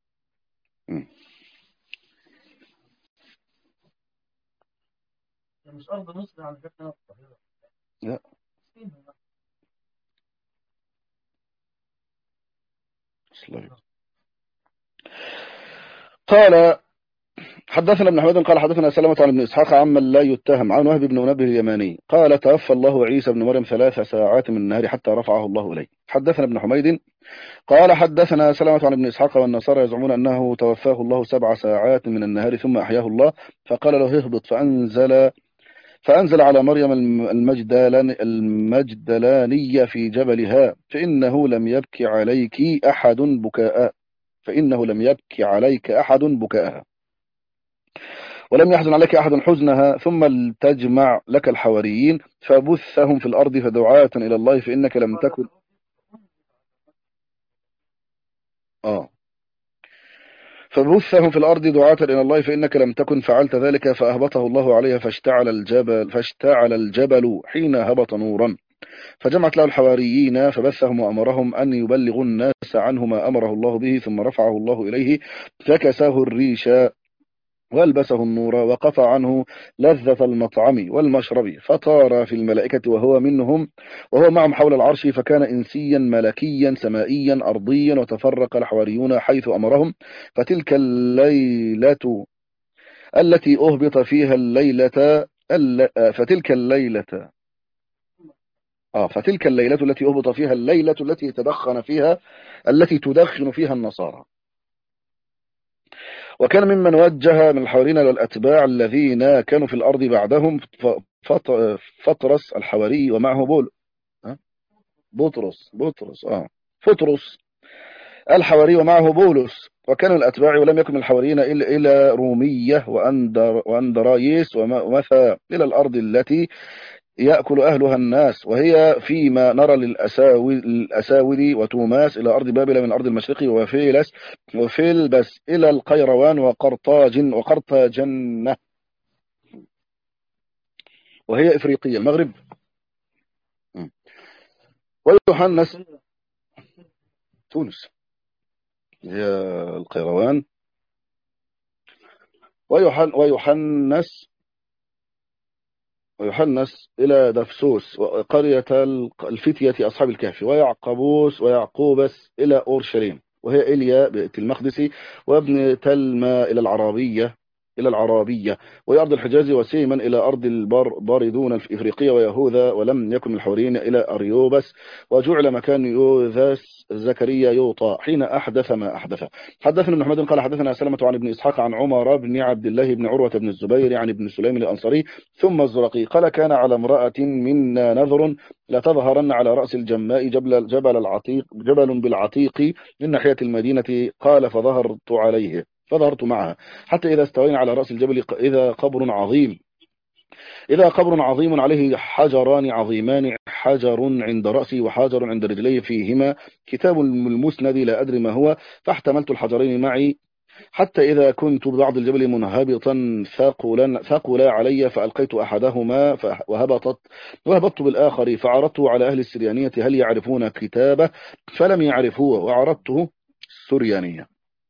مش أرض مصر على فكرة القاهرة. لا. قال حدثنا ابن حميد قال حدثنا سلمة عن ابن إسحاق عمن لا يتهم عن وهب بن منبه اليماني قال توفى الله عيسى بن مريم 3 ساعات من النهار حتى رفعه الله إليه. حدثنا ابن حميد قال حدثنا سلمة عن ابن إسحاق والنصارى يزعمون أنه توفاه الله 7 ساعات من النهار ثم أحياه الله، فقال له اهبط، فأنزل على مريم المجدلانية في جبلها، فإنه لم يبكي عليك أحد بكاءها ولم يحزن عليك أحد حزنها، ثم تجمع لك الحواريين فبثهم في الأرض فدعاة إلى الله فإنك لم تكن فبثهم في الأرض دعاة إلى الله فإنك لم تكن فعلت ذلك، فأهبطه الله عليها فاشتعل الجبل حين هبط نورا، فجمعت له الحواريين فبثهم وأمرهم أن يبلغوا الناس عنه ما أمره الله به، ثم رفعه الله إليه فكساه الريش والبسه النور وقطع عنه لذة المطعم والمشرب، فطار في الملائكة وهو معهم حول العرش، فكان إنسيا ملكيا سمائيا أرضيا، وتفرق الحواريون حيث أمرهم. فتلك الليلة التي أهبط فيها فتلك الليلة التي أهبط فيها الليلة التي تدخن فيها النصارى. وكان ممن وجه من الحواريين للأتباع الذين كانوا في الأرض بعدهم فطرس الحواري ومعه فطرس الحواري ومعه بولس، وكانوا الأتباع ولم يكن الحواريين إلى رومية وأندرايس ومثى إلى الأرض التي يأكل أهلها الناس، وهي فيما نرى للأساود وتوماس إلى أرض بابل من أرض المشرق، وفيلبس إلى القيروان وقرطاجنة وهي إفريقية المغرب، ويوحنس تونس هي القيروان، ويوحنس إلى دفسوس وقرية الفتية أصحاب الكهف، ويعقوبس إلى أورشليم وهي إليا بيت المقدس، وابن تلمى إلى العربية إلى العربية، وهي أرض الحجاز، وسيما إلى أرض الباردون الإفريقية ويهوذا، ولم يكن الحوريين إلى أريوبس، وجعل مكان يوذاس زكريا يوطى حين أحدث ما أحدث. حدثنا ابن محمد قال حدثنا سلمة عن ابن إسحاق عن عمر بن عبد الله بن عروة بن الزبير عن ابن سليم الأنصاري ثم الزرقي قال كان على امرأة منا نذر لتظهرن على رأس الجماء جبل العتيق، جبل بالعتيق من ناحية المدينة. قال فظهرت معها حتى إذا استوينا على رأس الجبل إذا قبر عظيم عليه حجران عظيمان، حجر عند رأسي وحجر عند رجلي، فيهما كتاب المسند لا أدري ما هو، فاحتملت الحجرين معي حتى إذا كنت ببعض الجبل منهبطا ثقلا علي، فألقيت أحدهما وهبطت بالآخر، فعرضته على أهل السريانية هل يعرفون كتابه، فلم يعرفوه، وعرضته السريانية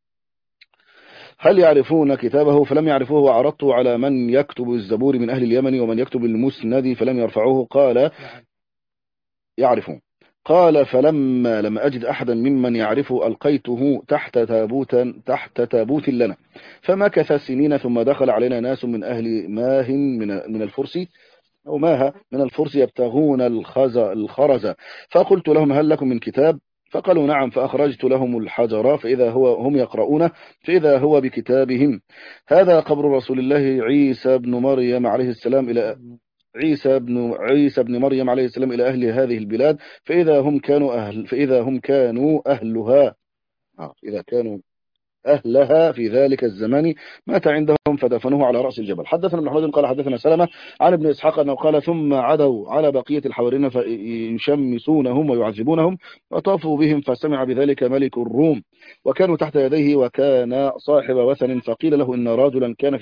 هل يعرفون كتابه فلم يعرفوه، وعرضته على من يكتب الزبور من أهل اليمن ومن يكتب المسند فلم يرفعوه، قال يعرفون. قال فلما لم أجد أحدا ممن يعرفه ألقيته تحت تابوت لنا، فمكث سنين ثم دخل علينا ناس من أهل ماه من الفرس أو ماها من الفرس يبتغون الخرز، فقلت لهم هل لكم من كتاب؟ فقالوا نعم، فأخرجت لهم الحجر فإذا هم يقرؤونه، فإذا هو بكتابهم. هذا قبر رسول الله عيسى بن مريم عليه السلام إلى عيسى بن مريم عليه السلام إلى أهل هذه البلاد، فإذا هم كانوا أهلها إذا كانوا أهلها في ذلك الزمان مات عندهم فدفنوه على رأس الجبل. حدثنا ابن حميد قال حدثنا سلمة عن ابن إسحاق أنه قال ثم عدوا على بقية الحوارين فيشمسونهم ويعذبونهم، وطافوا بهم، فسمع بذلك ملك الروم وكانوا تحت يديه، وكان صاحب وثن، فقيل له إن رجلا كان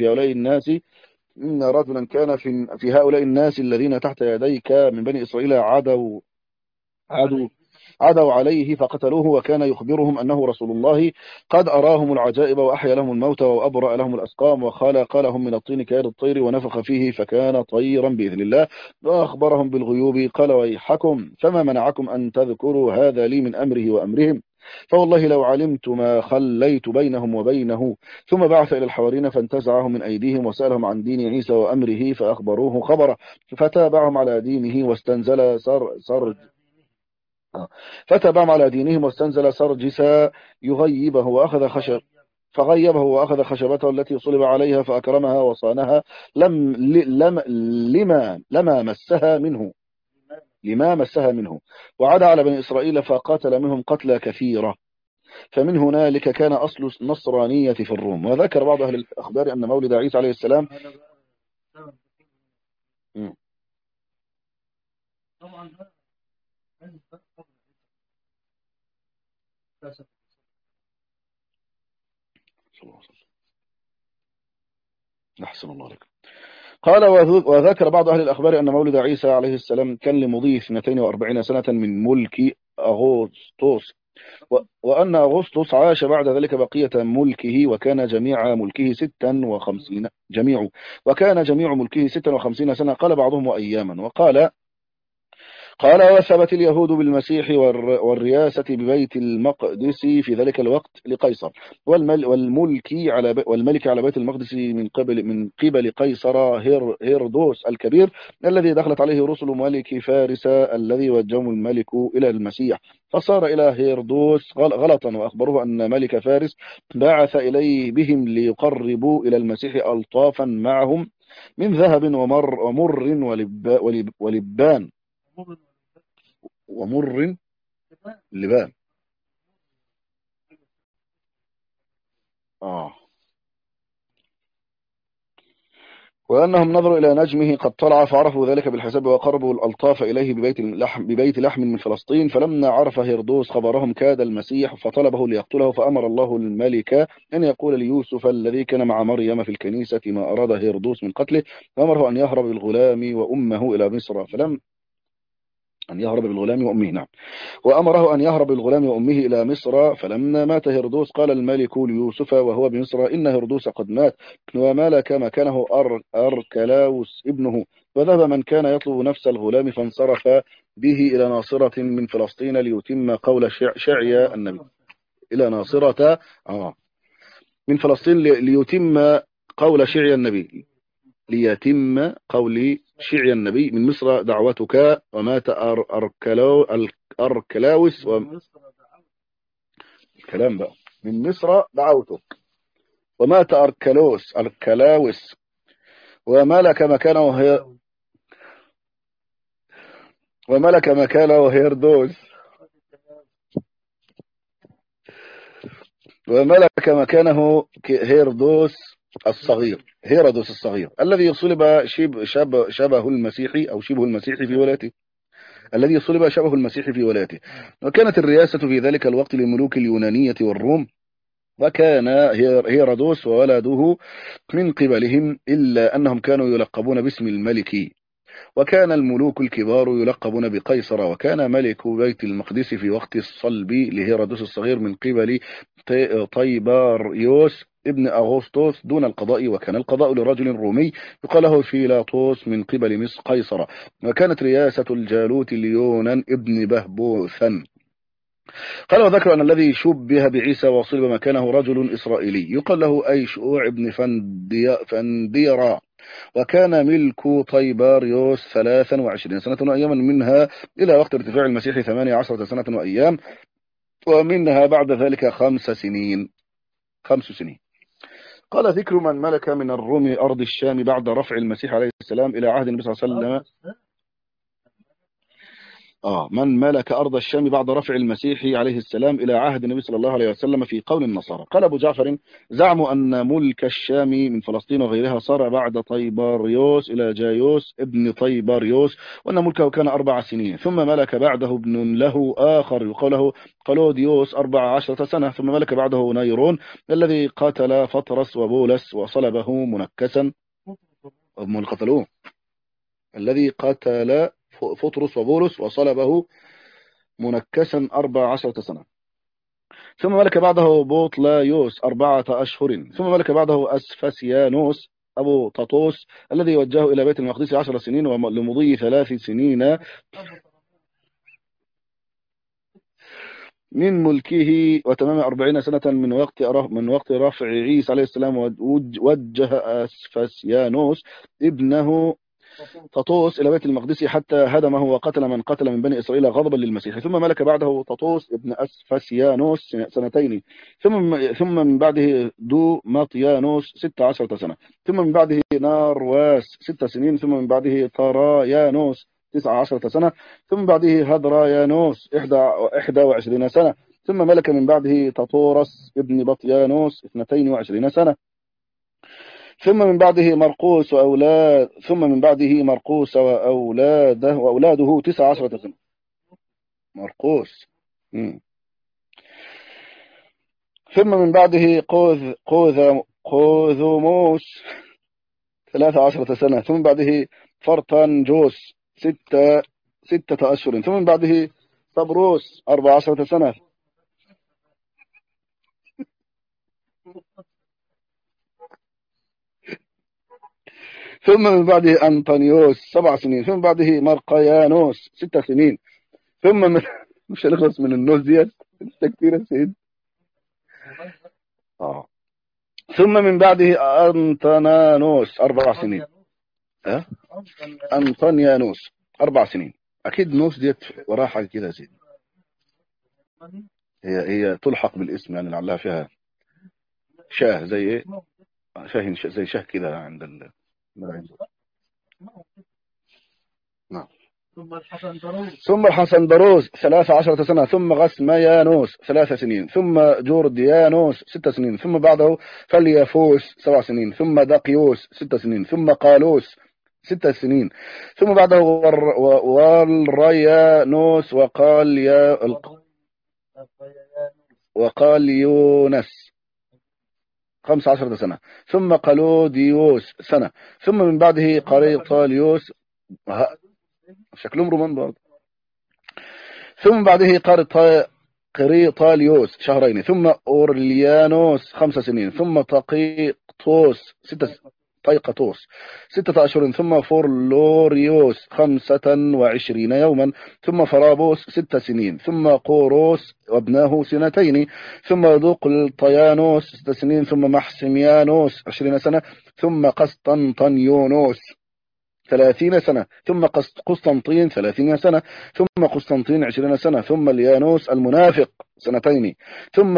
في هؤلاء الناس الذين تحت يديك من بني إسرائيل عدوا عدوا عليه فقتلوه، وكان يخبرهم أنه رسول الله قد أراهم العجائب وأحيا لهم الموتى وأبرأ لهم الأسقام وخلق لهم من الطين كيد الطير ونفخ فيه فكان طيرا بإذن الله، وأخبرهم بالغيوب. قال ويحكم فما منعكم أن تذكروا هذا لي من أمره وأمرهم، فوالله لو علمت ما خليت بينهم وبينه. ثم بعث إلى الحوارين فانتزعهم من أيديهم وسألهم عن دين عيسى وأمره، فأخبروه خبره، فتابعهم على دينه واستنزل فتابعهم على دينهم واستنزل سرجسا فغيبه وأخذ خشبته التي صلب عليها فأكرمها وصانها لما مسها منه، وعاد على بني إسرائيل فقاتل منهم قتلى كثيرة، فمن هنالك كان أصل النصرانية في الروم. وذكر بعض أهل الأخبار أن مولد عيسى عليه السلام طبعا أحسن الله عليك. قال وذكر بعض أهل الأخبار أن مولد عيسى عليه السلام كان لمضي 42 سنة من ملك أغسطس، وأن أغسطس عاش بعد ذلك بقية ملكه، وكان جميع ملكه 56 سنة. قال بعضهم وأياما. قال وثبت اليهود بالمسيح والرياسة ببيت المقدس في ذلك الوقت لقيصر، والملك على بيت المقدس من قبل قيصر هيرودوس الكبير، الذي دخلت عليه رسل ملك فارس الذي وجههم الملك إلى المسيح، فصار إلى هيرودوس غلطا، وأخبروه أن ملك فارس بعث إليه بهم ليقربوا إلى المسيح ألطافا معهم من ذهب ومر ولبان لبان وأنهم نظروا إلى نجمه قد طلع فعرفوا ذلك بالحساب، وقربوا الألطاف إليه ببيت لحم من فلسطين. فلما عرف هيرودوس خبرهم كاد المسيح فطلبه ليقتله، فأمر الله الملك أن يقول ليوسف الذي كان مع مريم في الكنيسة ما أراد هيرودوس من قتله، وأمره أن يهرب بالغلام وأمه إلى مصر، وأمره أن يهرب بالغلام وأمه إلى مصر. فلما مات هيرودوس قال الملك ليوسف وهو بمصر إن هيرودوس قد مات، وملك مكانه أركلاوس ابنه، وذهب من كان يطلب نفس الغلام فانصرف به إلى ناصرة من فلسطين ليتم قول شعيا النبي، إلى ناصرة من فلسطين ليتم قول شعي النبي، ليتم قول شعي النبي: من مصر دعوتك ومات أركلاوس كلام بقى. من مصر دعوتك ومات أركلاوس وملك مكانه هيرودوس الصغير الذي صلب شبه المسيحي أو شبه المسيحي في ولايته، الذي صلب شبه المسيح في ولايته. وكانت الرئاسة في ذلك الوقت لملوك اليونانية والروم، وكان هيرودوس وولده من قبلهم، إلا أنهم كانوا يلقبون باسم الملكي. وكان الملوك الكبار يلقبون بقيصر. وكان ملك بيت المقدس في وقت الصلب لهيرودوس الصغير من قبل طيباريوس ابن أغسطس دون القضاء، وكان القضاء لرجل رومي يقال له فيلاطوس من قبل مصر قيصر. وكانت رياسة الجالوت ليونان ابن بهبوثا. قال: وذكر أن الذي شبه بعيسى وصلب مكانه رجل إسرائيلي يقال له أيشوع ابن فنديرا. وكان ملك طيباريوس 23 سنة وأياما، منها إلى وقت ارتفاع المسيح 18 سنة وأيام، ومنها بعد ذلك 5 سنين. قال: ذكر من ملك من الروم أرض الشام بعد رفع المسيح عليه السلام إلى عهد النبي صلى الله عليه وسلم. من ملك أرض الشام بعد رفع المسيح عليه السلام إلى عهد النبي صلى الله عليه وسلم في قول النصارى. قال أبو جعفر: زعموا أن ملك الشام من فلسطين وغيرها صار بعد طيباريوس إلى جايوس ابن طيباريوس، وأن ملكه كان 4 سنين. ثم ملك بعده ابن له آخر يقال له قلوديوس 14 سنة. ثم ملك بعده نيرون الذي قتل فطرس وبولس وصلبه منكسا. هم قتلوه، الذي قتل فطرس وبولس وصلبه منكسا 14 سنة. ثم ملك بعده بوطلايوس 4 أشهر. ثم ملك بعده أسفسيانوس أبو طاطوس الذي وجهه إلى بيت المقدس 10 سنين، ولمضي 3 سنين من ملكه وتمام 40 سنة من وقت رفع عيسى عليه السلام. وجه أسفسيانوس ابنه طاطوس إلى بيت المقدس حتى هدمه وقتل من قتل من بني إسرائيل غضبا للمسيح. ثم ملك بعده طاطوس ابن أسفسيانوس 2 سنين. ثم من بعده دوماطيانوس 16 سنة. ثم من بعده نارواس 6 سنين. ثم من بعده طرايانوس 19 سنة. ثم من بعده هدرايانوس 21 سنة. ثم ملك من بعده تطورس ابن بطيانوس 22 سنة. ثم من بعده مرقوس وأولاده 19 سنة. مرقوس. ثم من بعده قوذموس 13 سنة. ثم من بعده فرطنجوس 6 أشهر. ثم من بعده صبروس 14 سنة. ثم من بعده أنطونيوس 7 سنين. ثم من بعده مرقيانوس 6 سنين. ثم مش هنخلص من النوز ديت كتير يا سيد. ثم من بعده أنطونيانوس 4 سنين. أنطونيانوس 4 سنين. أكيد نوس ديت وراها حاجة كده يا سيد. هي تلحق بالاسم، يعني لعلها فيها شاه زي ايه، شاه زي شاه كده عند الملاعين. نعم. ثم الحسندروس 13 سنة. ثم غسميانوس 3 سنين. ثم جورديانوس 6 سنين. ثم بعده فليافوس 7 سنين. ثم دقيوس 6 سنين. ثم قالوس 6 سنين. ثم بعده والريانوس وقاليونس 15 سنة. ثم قلوديوس سنة. ثم من بعده قريطاليوس، شكلهم رومان برضه. ثم بعده قريطاليوس 2 شهرين. ثم أورليانوس 5 سنين. ثم تقيطوس 6 طيقطوس 6 أشهر، ثم فورلوريوس 25 يوما، ثم فرابوس 6 سنين، ثم قوروس وابناه 2 سنين، ثم دقلطيانوس 6 سنين، ثم محسميانوس 20 سنة، ثم قسطنطينيونوس 30 سنة، ثم قسطنطين 30 سنة، ثم قسطنطين 20 سنة، ثم ليانوس المنافق 2 سنين، ثم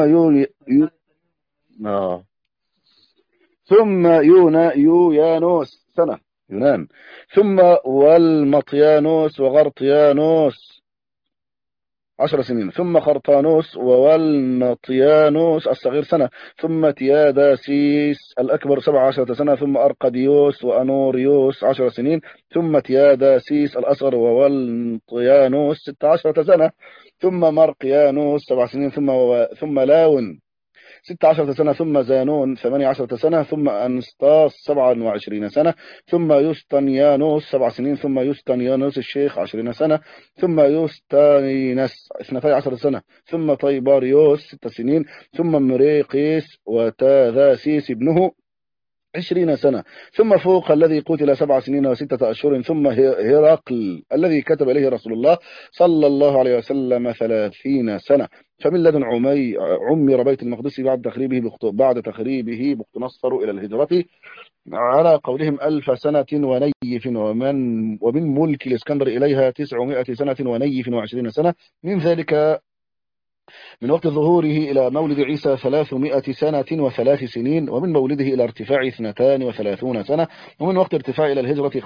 آه. ثم يويانوس سنة يونان، ثم والمطيانوس وغرطيانوس 10 سنين، ثم خرطانوس وولنطيانوس الصغير سنة، ثم تياداسيس الأكبر 17 سنة، ثم أرقديوس وأنوريوس 10 سنين، ثم تياداسيس الأصغر وولنطيانوس 16 سنة، ثم مرقيانوس 7 سنين، ثم لاون 16 سنة، ثم زانون 18 سنة، ثم أنسطاس 27 سنة، ثم يوستنيانوس 7 سنين، ثم يوستنيانوس الشيخ 20 سنة، ثم يوستانينس 12 سنة، ثم طيباريوس 6 سنين، ثم مريقيس وتاذاسيس ابنه 20 سنة، ثم فوق الذي قتل 7 سنين و6 أشهر، ثم هرقل الذي كتب إليه رسول الله صلى الله عليه وسلم 30 سنة. فمن لدن عمر بيت المقدس بعد تخريبه بختنصر إلى الهجرة على قولهم 1000 سنة ونيف، ومن ملك الإسكندر إليها 900 سنة ونيف و20 سنة، من ذلك من وقت ظهوره إلى مولد عيسى 300 سنة و3 سنين، ومن مولده إلى ارتفاع 32 سنة، ومن وقت ارتفاع إلى الهجرة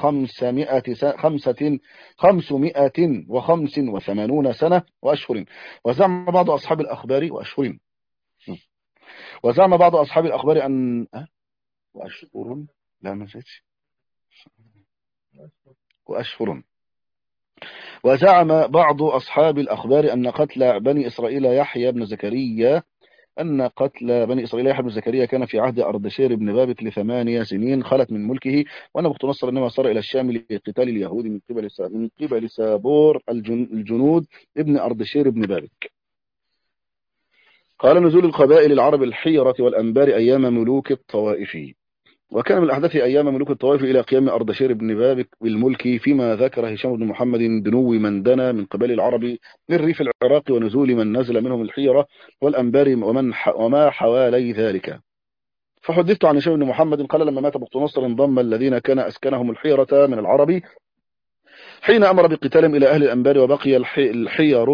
585 سنة وأشهر. وزعم بعض أصحاب الأخبار أن وأشهر لا ما نسيتش وأشهر. وزعم بعض أصحاب الأخبار أن قتل بني إسرائيل يحيى بن زكريا كان في عهد أردشير بن بابك ل8 سنين خلت من ملكه، وأن بختنصر إنما صار إلى الشام لقتال اليهود من قبل سابور الجنود ابن أردشير بن بابك. قال: نزول القبائل العرب الحيرة والأنبار أيام ملوك الطوائف. وكان من الأحداث أيام ملوك الطوائف إلى قيام أردشير بن بابك بالملك، فيما ذكر هشام بن محمد دنو من دنا من قبائل العرب من ريف العراق، ونزول من نزل منهم الحيرة والأنبار وما حوالي ذلك. فحدثت عن هشام بن محمد قال: لما مات بختنصر انضم الذين كان أسكنهم الحيرة من العرب حين أمر بقتالهم إلى أهل الأنبار، وبقي الحير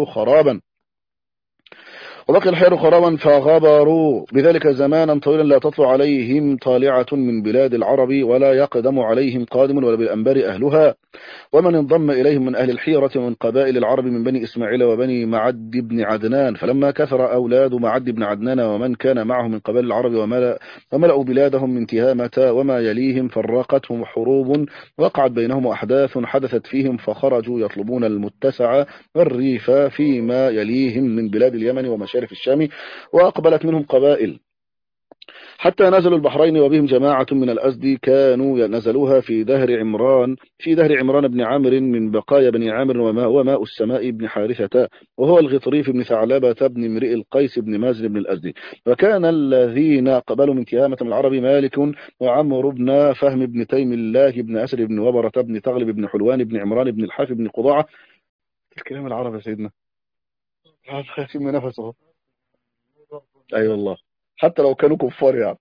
خرابا فغبروا بذلك زمانا طويلا لا تطلع عليهم طالعة من بلاد العرب، ولا يقدم عليهم قادم، ولا بالأنبار أهلها. ومن انضم إليهم من أهل الحيرة ومن قبائل العرب من بني إسماعيل وبني معد بن عدنان، فلما كثر أولاد معد بن عدنان ومن كان معه من قبائل العرب وملأوا بلادهم من تهامة وما يليهم، فرقتهم حروب وقعت بينهم أحداث حدثت فيهم، فخرجوا يطلبون المتسع والريف فيما يليهم من بلاد اليمن ومشارف الشام، وأقبلت منهم قبائل حتى نزلوا البحرين، وبهم جماعة من الأزدي كانوا نزلوها في دهر عمران بن عامر من بقايا بني عامر، وماء السماء بن حارثة، وهو الغطريف بن ثعلبة بن امرئ القيس بن مازن بن الأزدي. وكان الذين قبلوا من تهامة من العرب مالك وعمر بن فهم بن تيم الله بن أسر بن وبرة بن تغلب بن حلوان بن عمران بن الحاف بن قضاعة. الكلام العربي يا سيدنا خايفين من نفسه. أي والله، حتى لو كانوا كفار يعني.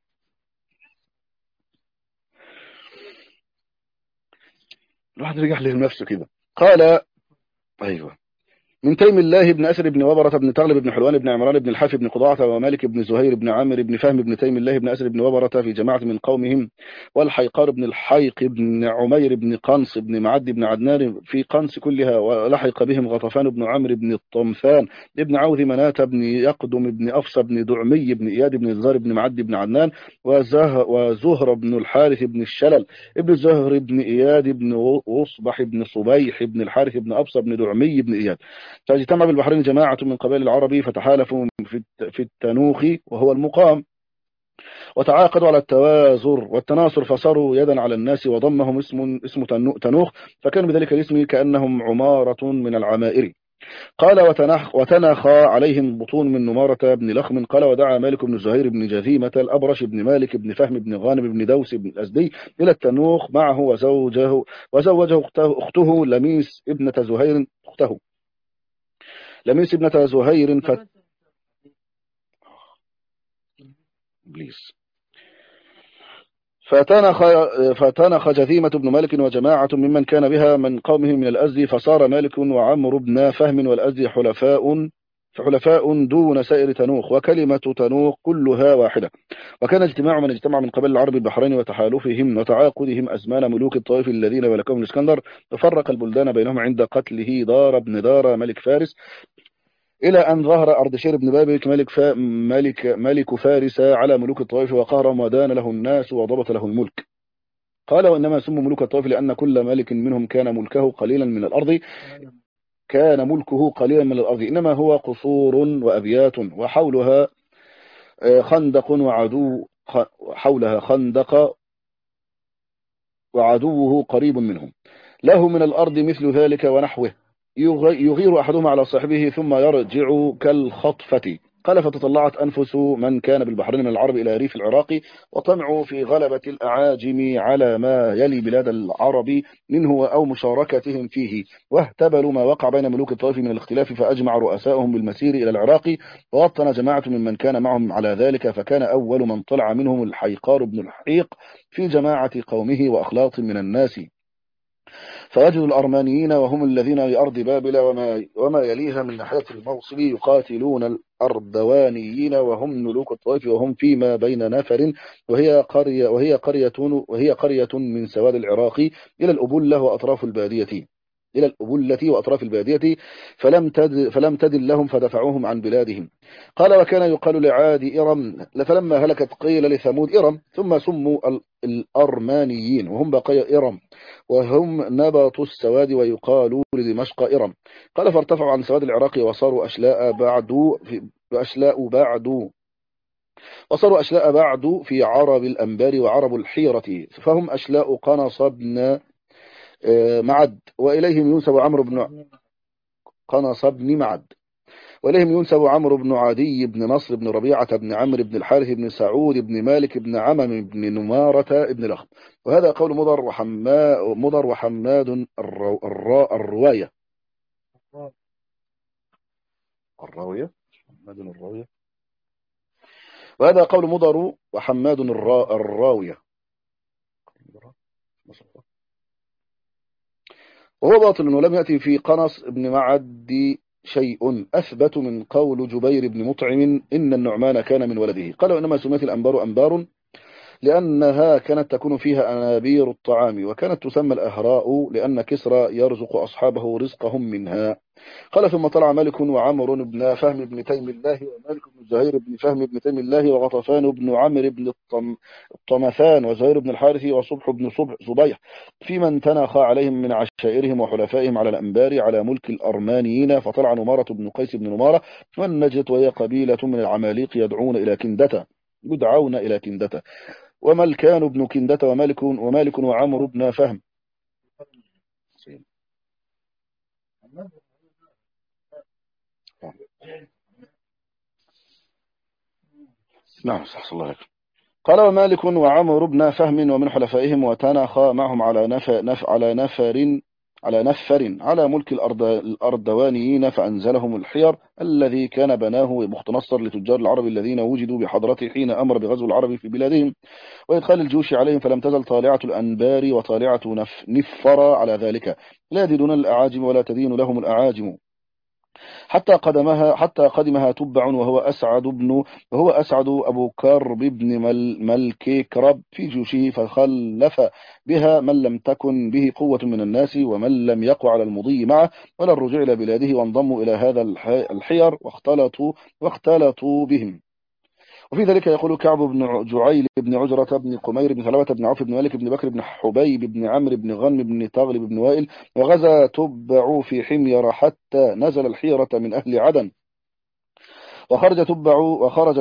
الواحد رجع لنفسه كده. قال: أيوة، من تيم الله بن أسر بن وبرة بن تغلب بن حلوان بن عمران بن الحاف بن قضاعة، ومالك بن زهير بن عامر بن فهم بن تيم الله بن أسر بن وبرة في جماعة من قومهم، والحيقار بن الحيق بن عمير بن قنص بن معد بن عدنان في قنص كلها، ولحق بهم غطفان بن عمرو بن الطمثان ابن عوذ مناة بن يقدم بن أفصى بن دعمي بن إياد بن الزار بن معد بن عدنان، وزهر بن الحارث بن الشلل ابن زهر بن إياد بن وصبح بن صبيح بن الحارث بن أفصى بن دعمي بن إياد. فاجتمع بالبحرين جماعة من قبائل العرب فتحالفوا في التنوخ وهو المقام، وتعاقدوا على التوازر والتناصر، فصاروا يدا على الناس، وضمهم اسم تنوخ، فكان بذلك الاسم كأنهم عمارة من العمائر. قال وتنخى عليهم بطون من نمارة بن لخم. قال ودعا مالك بن زهير بن جذيمة الأبرش بن مالك بن فهم بن غانم بن دوس بن الأزدي إلى التنوخ معه وزوجه أخته لميس ابنة زهير إبليس. فتنخ جذيمة بن مالك وجماعة ممن كان بها من قومه من الأزدي، فصار مالك وعمرو بن فهم والأزدي حلفاء دون سائر تنوخ، وكلمة تنوخ كلها واحدة. وكان اجتماع من اجتمع من قبل العرب البحرين وتحالفهم وتعاقدهم أزمان ملوك الطائف الذين ملكهم الإسكندر، وفرق البلدان بينهم عند قتله دار بن دار ملك فارس، إلى أن ظهر أردشير بن بابك ملك فارس على ملوك الطائف وقهرهم، ودان له الناس وضبط له الملك. قال وإنما سموا ملوك الطائف لأن كل ملك منهم كان ملكه قليلا من الأرض، إنما هو قصور وأبيات وحولها خندق حولها خندق وعدوه قريب منهم، له من الأرض مثل ذلك ونحوه، يغير أحدهما على صاحبه ثم يرجع كالخطفة. قال فتطلعت أنفس من كان بالبحرين من العرب إلى ريف العراق، وطمعوا في غلبة الأعاجم على ما يلي بلاد العرب منه أو مشاركتهم فيه، واهتبلوا ما وقع بين ملوك الطائف من الاختلاف، فأجمع رؤساؤهم بالمسير إلى العراق، ووطن جماعة ممن كان معهم على ذلك، فكان أول من طلع منهم الحيقار بن الحيق في جماعة قومه وأخلاط من الناس. فوجد الأرمانيين وهم الذين لأرض بابل وما يليها من ناحية الموصل يقاتلون الأردوانيين وهم ملوك الطائف، وهم فيما بين نفر وهي قرية من سواد العراق إلى الأبلة وأطراف البادية فلم تدل لهم فدفعوهم عن بلادهم. قال وكان يقال لعاد إرم، فلما هلكت قيل لثمود إرم، ثم سموا الأرمانيين وهم بقي إرم، وهم نبط السواد، ويقال لدمشق إرم. قال فارتفعوا عن سواد العراق وصاروا أشلاء بعد في عرب الأنبار وعرب الحيرة، فهم أشلاء قنص بن معد، وإليهم ينسب عمرو بن قنص بن معد، وإليهم ينسب عمرو بن عدي بن نصر بن ربيعة بن عمرو بن الحارث بن سعود بن مالك بن عمم بن نمارة بن لخم. وهذا قول مضر وحماد الرواية وهذا قول مضر وحماد الراوية، وهو باطل، ولم يأتي في قنص بن معد شيء أثبت من قول جبير بن مطعم إن النعمان كان من ولده. قال وإنما سميت الأنبار أنبار لأنها كانت تكون فيها أنابير الطعام، وكانت تسمى الأهراء لأن كسرى يرزق أصحابه رزقهم منها. قال ثم طلع مالك وعمر بن فهم بن تيم الله ومالك بن زهير بن فهم بن تيم الله وغطفان بن عمرو بن الطمثان وزهير بن الحارث وصبح بن صبيح في من تنخى عليهم من عشائرهم وحلفائهم على الأنبار على ملك الأرمانيين. فطلع نمارة بن قيس بن نمارة والنجد، وهي قبيلة من العماليق يدعون إلى كندة وملكان بن كندة ومالك وعمر بن فهم. نعم صح الله عليك. قال ومالك وعمر بن فهم ومن حلفائهم وتناخى معهم على نفر على ملك الأردوانيين، فأنزلهم الحير الذي كان بناه بخت نصر لتجار العرب الذين وجدوا بحضرته حين أمر بغزو العرب في بلادهم وإدخال الجيوش عليهم، فلم تزل طالعة الأنبار وطالعة نفر على ذلك، لا يدينون الأعاجم ولا تدين لهم الأعاجم، حتى قدمها تبع وهو أسعد أبو كرب بن ملك كرب في جيوشه، فخلف بها من لم تكن به قوة من الناس ومن لم يقع على المضي معه ولا الرجوع إلى بلاده، وانضموا إلى هذا الحير واختلطوا بهم. وفي ذلك يقول كعب بن جعيل بن عجرة بن قمير بن ثلبة بن عوف بن مالك بن بكر بن حبيب بن عمرو بن غنم بن تغلب بن وائل وغزا تبع في حمير حتى نزل الحيرة من أهل عدن، وخرج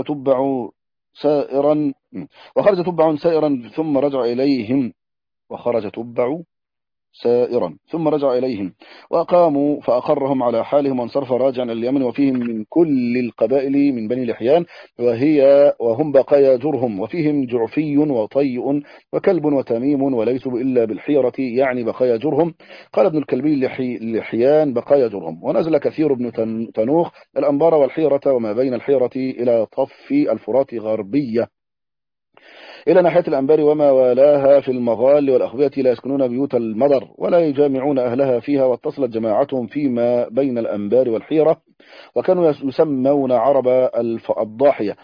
تبع سائرا ثم رجع إليهم. وخرج تبع سائرا، ثم رجع إليهم وأقاموا فأقرهم على حالهم وانصرف راجعا إلى اليمن، وفيهم من كل القبائل من بني لحيان وهم بقايا جرهم، وفيهم جعفي وطيء وكلب وتميم وليسوا إلا بالحيرة، يعني بقايا جرهم. قال ابن الكلبي لحيان بقايا جرهم. ونزل كثير بن تنوخ الأنبار والحيرة وما بين الحيرة إلى طف الفرات غربية إلى ناحية الأنبار وما والاها في المغال والأخبية، لا يسكنون بيوت المدر ولا يجامعون أهلها فيها، واتصلت جماعتهم فيما بين الأنبار والحيرة، وكانوا يسمون عرب الضاحية.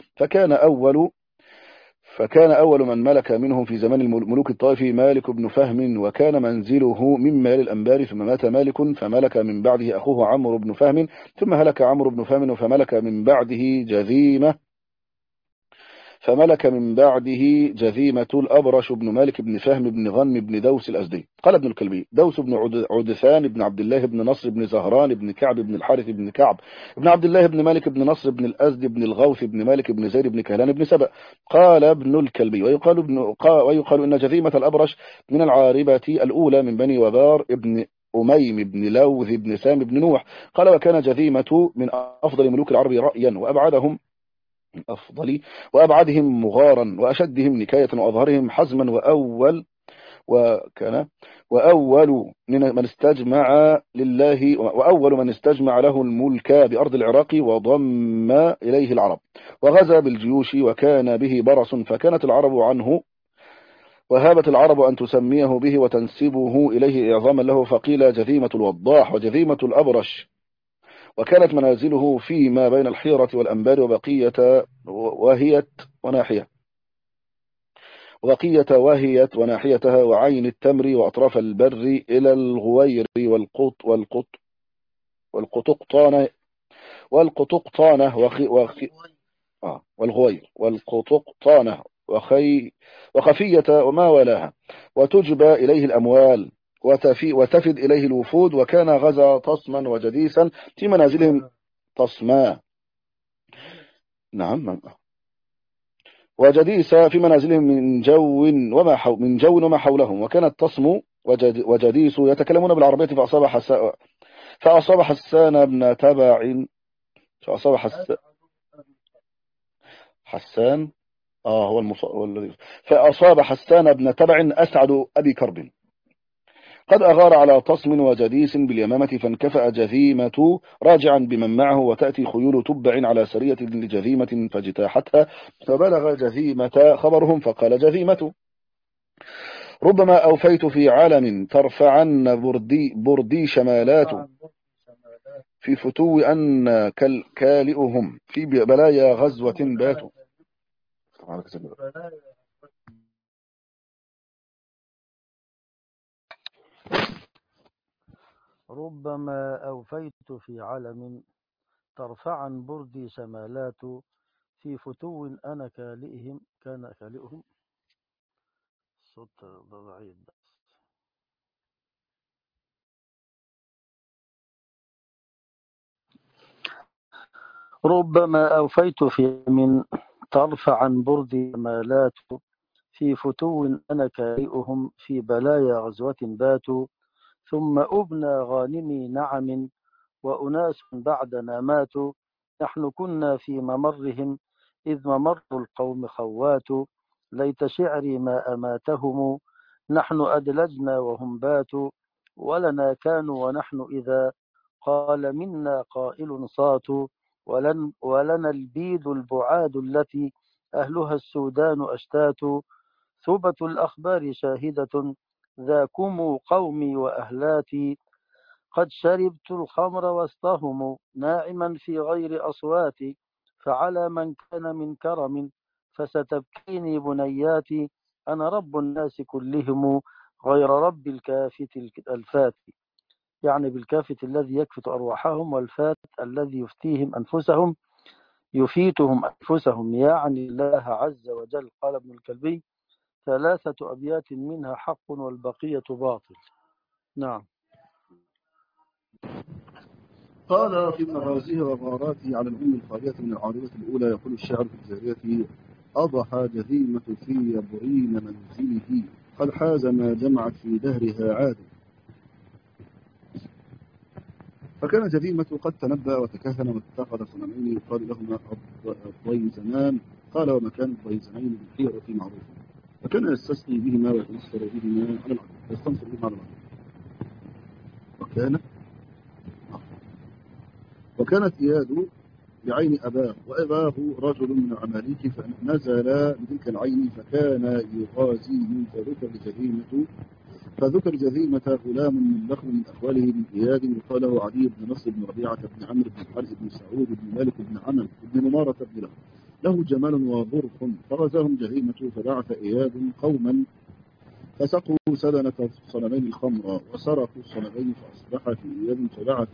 فكان أول من ملك منهم في زمان ملوك الطائف مالك بن فهم، وكان منزله من مال الأنبار، ثم مات مالك فملك من بعده أخوه عمرو بن فهم، ثم هلك عمرو بن فهم فملك من بعده جذيمة الأبرش بن مالك بن فهم بن غنم بن دوس الأزدي. قال ابن الكلبي: دوس بن عدثان بن عبد الله بن نصر بن زهران بن كعب بن الحارث بن كعب بن عبد الله بن مالك بن نصر بن الأزد بن الغوث بن مالك بن زيد بن كهلان بن سبأ. قال ابن الكلبي: ويقال إن جذيمة الأبرش من العاربة الأولى من بني وبار ابن أميم بن لوذ بن سام بن نوح. قال: وكان جذيمة من أفضل ملوك العرب رأيا وأبعدهم مغارا وأشدهم نكاية وأظهرهم حزما، وأول من استجمع له الملك بأرض العراق وضم إليه العرب، وغزا بالجيوش، وكان به برص، فكانت العرب عنه وهابت العرب أن تسميه به وتنسبه إليه إعظاما له، فقيل جذيمة الوضاح وجذيمة الأبرش. وكانت منازله فيما بين الحيرة والأنبار وبقية وناحيتها وعين التمر وأطراف البر إلى الغوير والقطقطانة والقطقطانة وخفية وما ولاها، وتجبى إليه الأموال وتفد إليه الوفود. وكان غزا تصما وجديسا في منازلهم تصما نعم وجديسا في منازلهم من جو وما حولهم. وكانت تصم وجديس يتكلمون بالعربية، فأصاب حسان بن تبع فأصاب حسان هو الذي فأصاب حسان بن تبع أسعد أبي كرب قد أغار على تصم وجديس باليمامة، فانكفأ جذيمة راجعا بمن معه، وتأتي خيول تبع على سرية لجذيمة فاجتاحتها، فبلغ جذيمة خبرهم، فقال جذيمة: ربما أوفيت في علم ترفعن بردي شمالات في فتو أن كالئهم في بلايا غزوة باتوا. ربما أوفيت في علم ترفعا بردي شمالات في فتو أنا كان كالئهم. صوت ضعيف بس. ربما أوفيت في من ترفعا بردي شمالات في فتو أنا كالئهم في بلايا غزوة باتوا، ثم أبنى غانمي نعم وأناس بعدنا ماتوا، نحن كنا في ممرهم إذ ممر القوم خوات، ليت شعري ما أماتهم، نحن أدلجنا وهم باتوا، ولنا كانوا ونحن إذا قال منا قائل صاتوا، ولنا البيد البعاد التي أهلها السودان أشتات، ثبة الأخبار شاهدة ذاكم قومي وأهلاتي، قد شربت الخمر وسطهم ناعما في غير أصواتي، فعلى من كان من كرم فستبكيني بنياتي، أنا رب الناس كلهم غير رب الكافت الفات، يعني بالكافت الذي يكفت أرواحهم، والفات الذي يفيتهم أنفسهم، يعني الله عز وجل. قال ابن الكلبي: 3 أبيات منها حق والبقية باطل. نعم. قال في مغازيه وغاراته على الأم الخالية من العارضة الأولى، يقول الشاعر في الجارية: أضحى جذيمة في يبرين منزله، قد حاز ما جمعت في دهرها عاد، فكان جذيمة قد تنبأ وتكهن واتخذ صنمين يقال لهما الضيزنان. قال وما كان الضيزنين بالحيرة معروفا، فكان يستسقي بهما ويتنصر بهما على العدو، يستنصر بهما على العدو. وكانت إياد بعين أباه، وأباه رجل من العماليك، فنزل بتلك العين فكان يغازيه. فذكر جذيمة غلام من لخم من أخواله من إياد، يقال له عدي بن نصر بن ربيعة بن عمرو بن الحارث بن سعود بن مالك بن عمل بن نمارة بن له جمال وظرف، فغزاهم جذيمة. فبعث إياد قوما فسقوا سدنة صنمين الخمر وسرقوا الصنمين، فأصبح في إياد. فبعث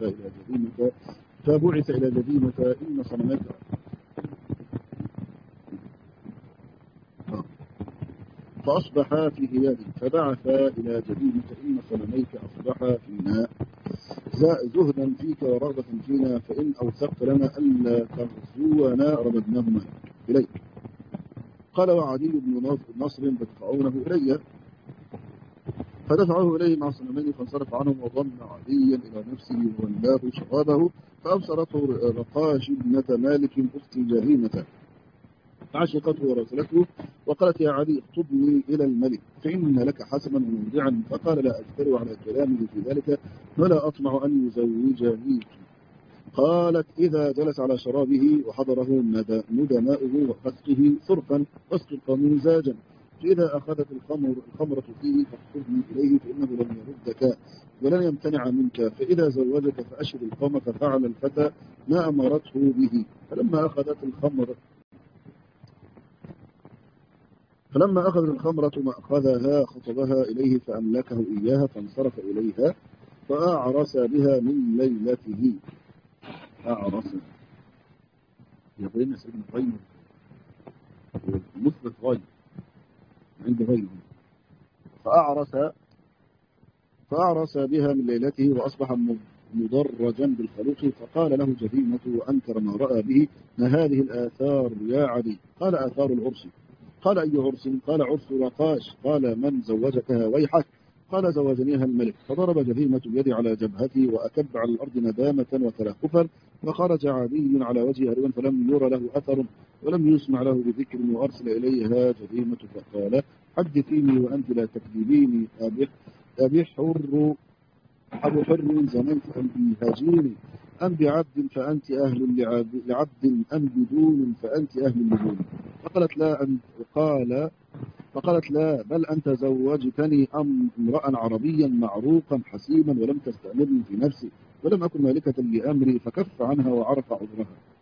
إلى جذيمة إن صنميك فأصبح في إياد. فبعث إلى جذيمة إن صنميك أصبح فينا زهدا فيك ورغبة فينا، فإن أوثقت لنا ألا تغزونا رددناهما إليك. قال وعدي بن نصر تدفعونه إلي، فدفعه إليه مع صنمين، فانصرف عنهم وضم عديا إلى نفسه وولاه شرابه. فأبصرته رقاش ابنة مالك أخت جريمة، فعشقته ورسلته وقالت يا عدي اخطبني إلى الملك فإن لك حسنا وموضعا. فقال لا أجبر على كلامه في ذلك ولا أطمع أن يزوجني. قالت إذا جلس على شرابه وحضره ندماؤه وفسقه صرفا فاسقه مزاجا، فإذا أخذت الخمرة فيه فاخطبني إليه فإنه لن يردك ولن يمتنع منك، فإذا زوجك فأشر القوم. ففعل الفتى ما أمرته به. فلما أخذت الخمرة مأخذها خطبها إليه فأملكه إياها، فانصرف إليها فأعرس بها من ليلته. أعرس يبين سيدنا غير مثبت غير عند غيره. فأعرس بها من ليلته وأصبح مدرجا بالخلوق. فقال له جذيمة وأنكر ما رأى به ما هذه الآثار يا عدي؟ قال آثار العرس. قال أي عرس؟ قال عرس رقاش. قال من زوجكها ويحك؟ قال زوجنيها الملك. فضرب جذيمة بيدي على جبهتي وأكب على الأرض ندامة وتلهفا، فخرج عدي على وجه أروا فلم ير له أثر ولم يسمع له بذكر. وأرسل إليها جذيمة فقال حدثيني وأنت لا تكذبيني. أبي حر زمنت أم بهجين أم بعبد فأنت أهل لعبد أم بدون فأنت أهل لدون؟ فقالت لا بل أنت زوجتني امرأ عربيا معروقا حسيما ولم تستأمرني في نفسي ولم أكن مالكة لأمري. فكف عنها وعرف عذرها.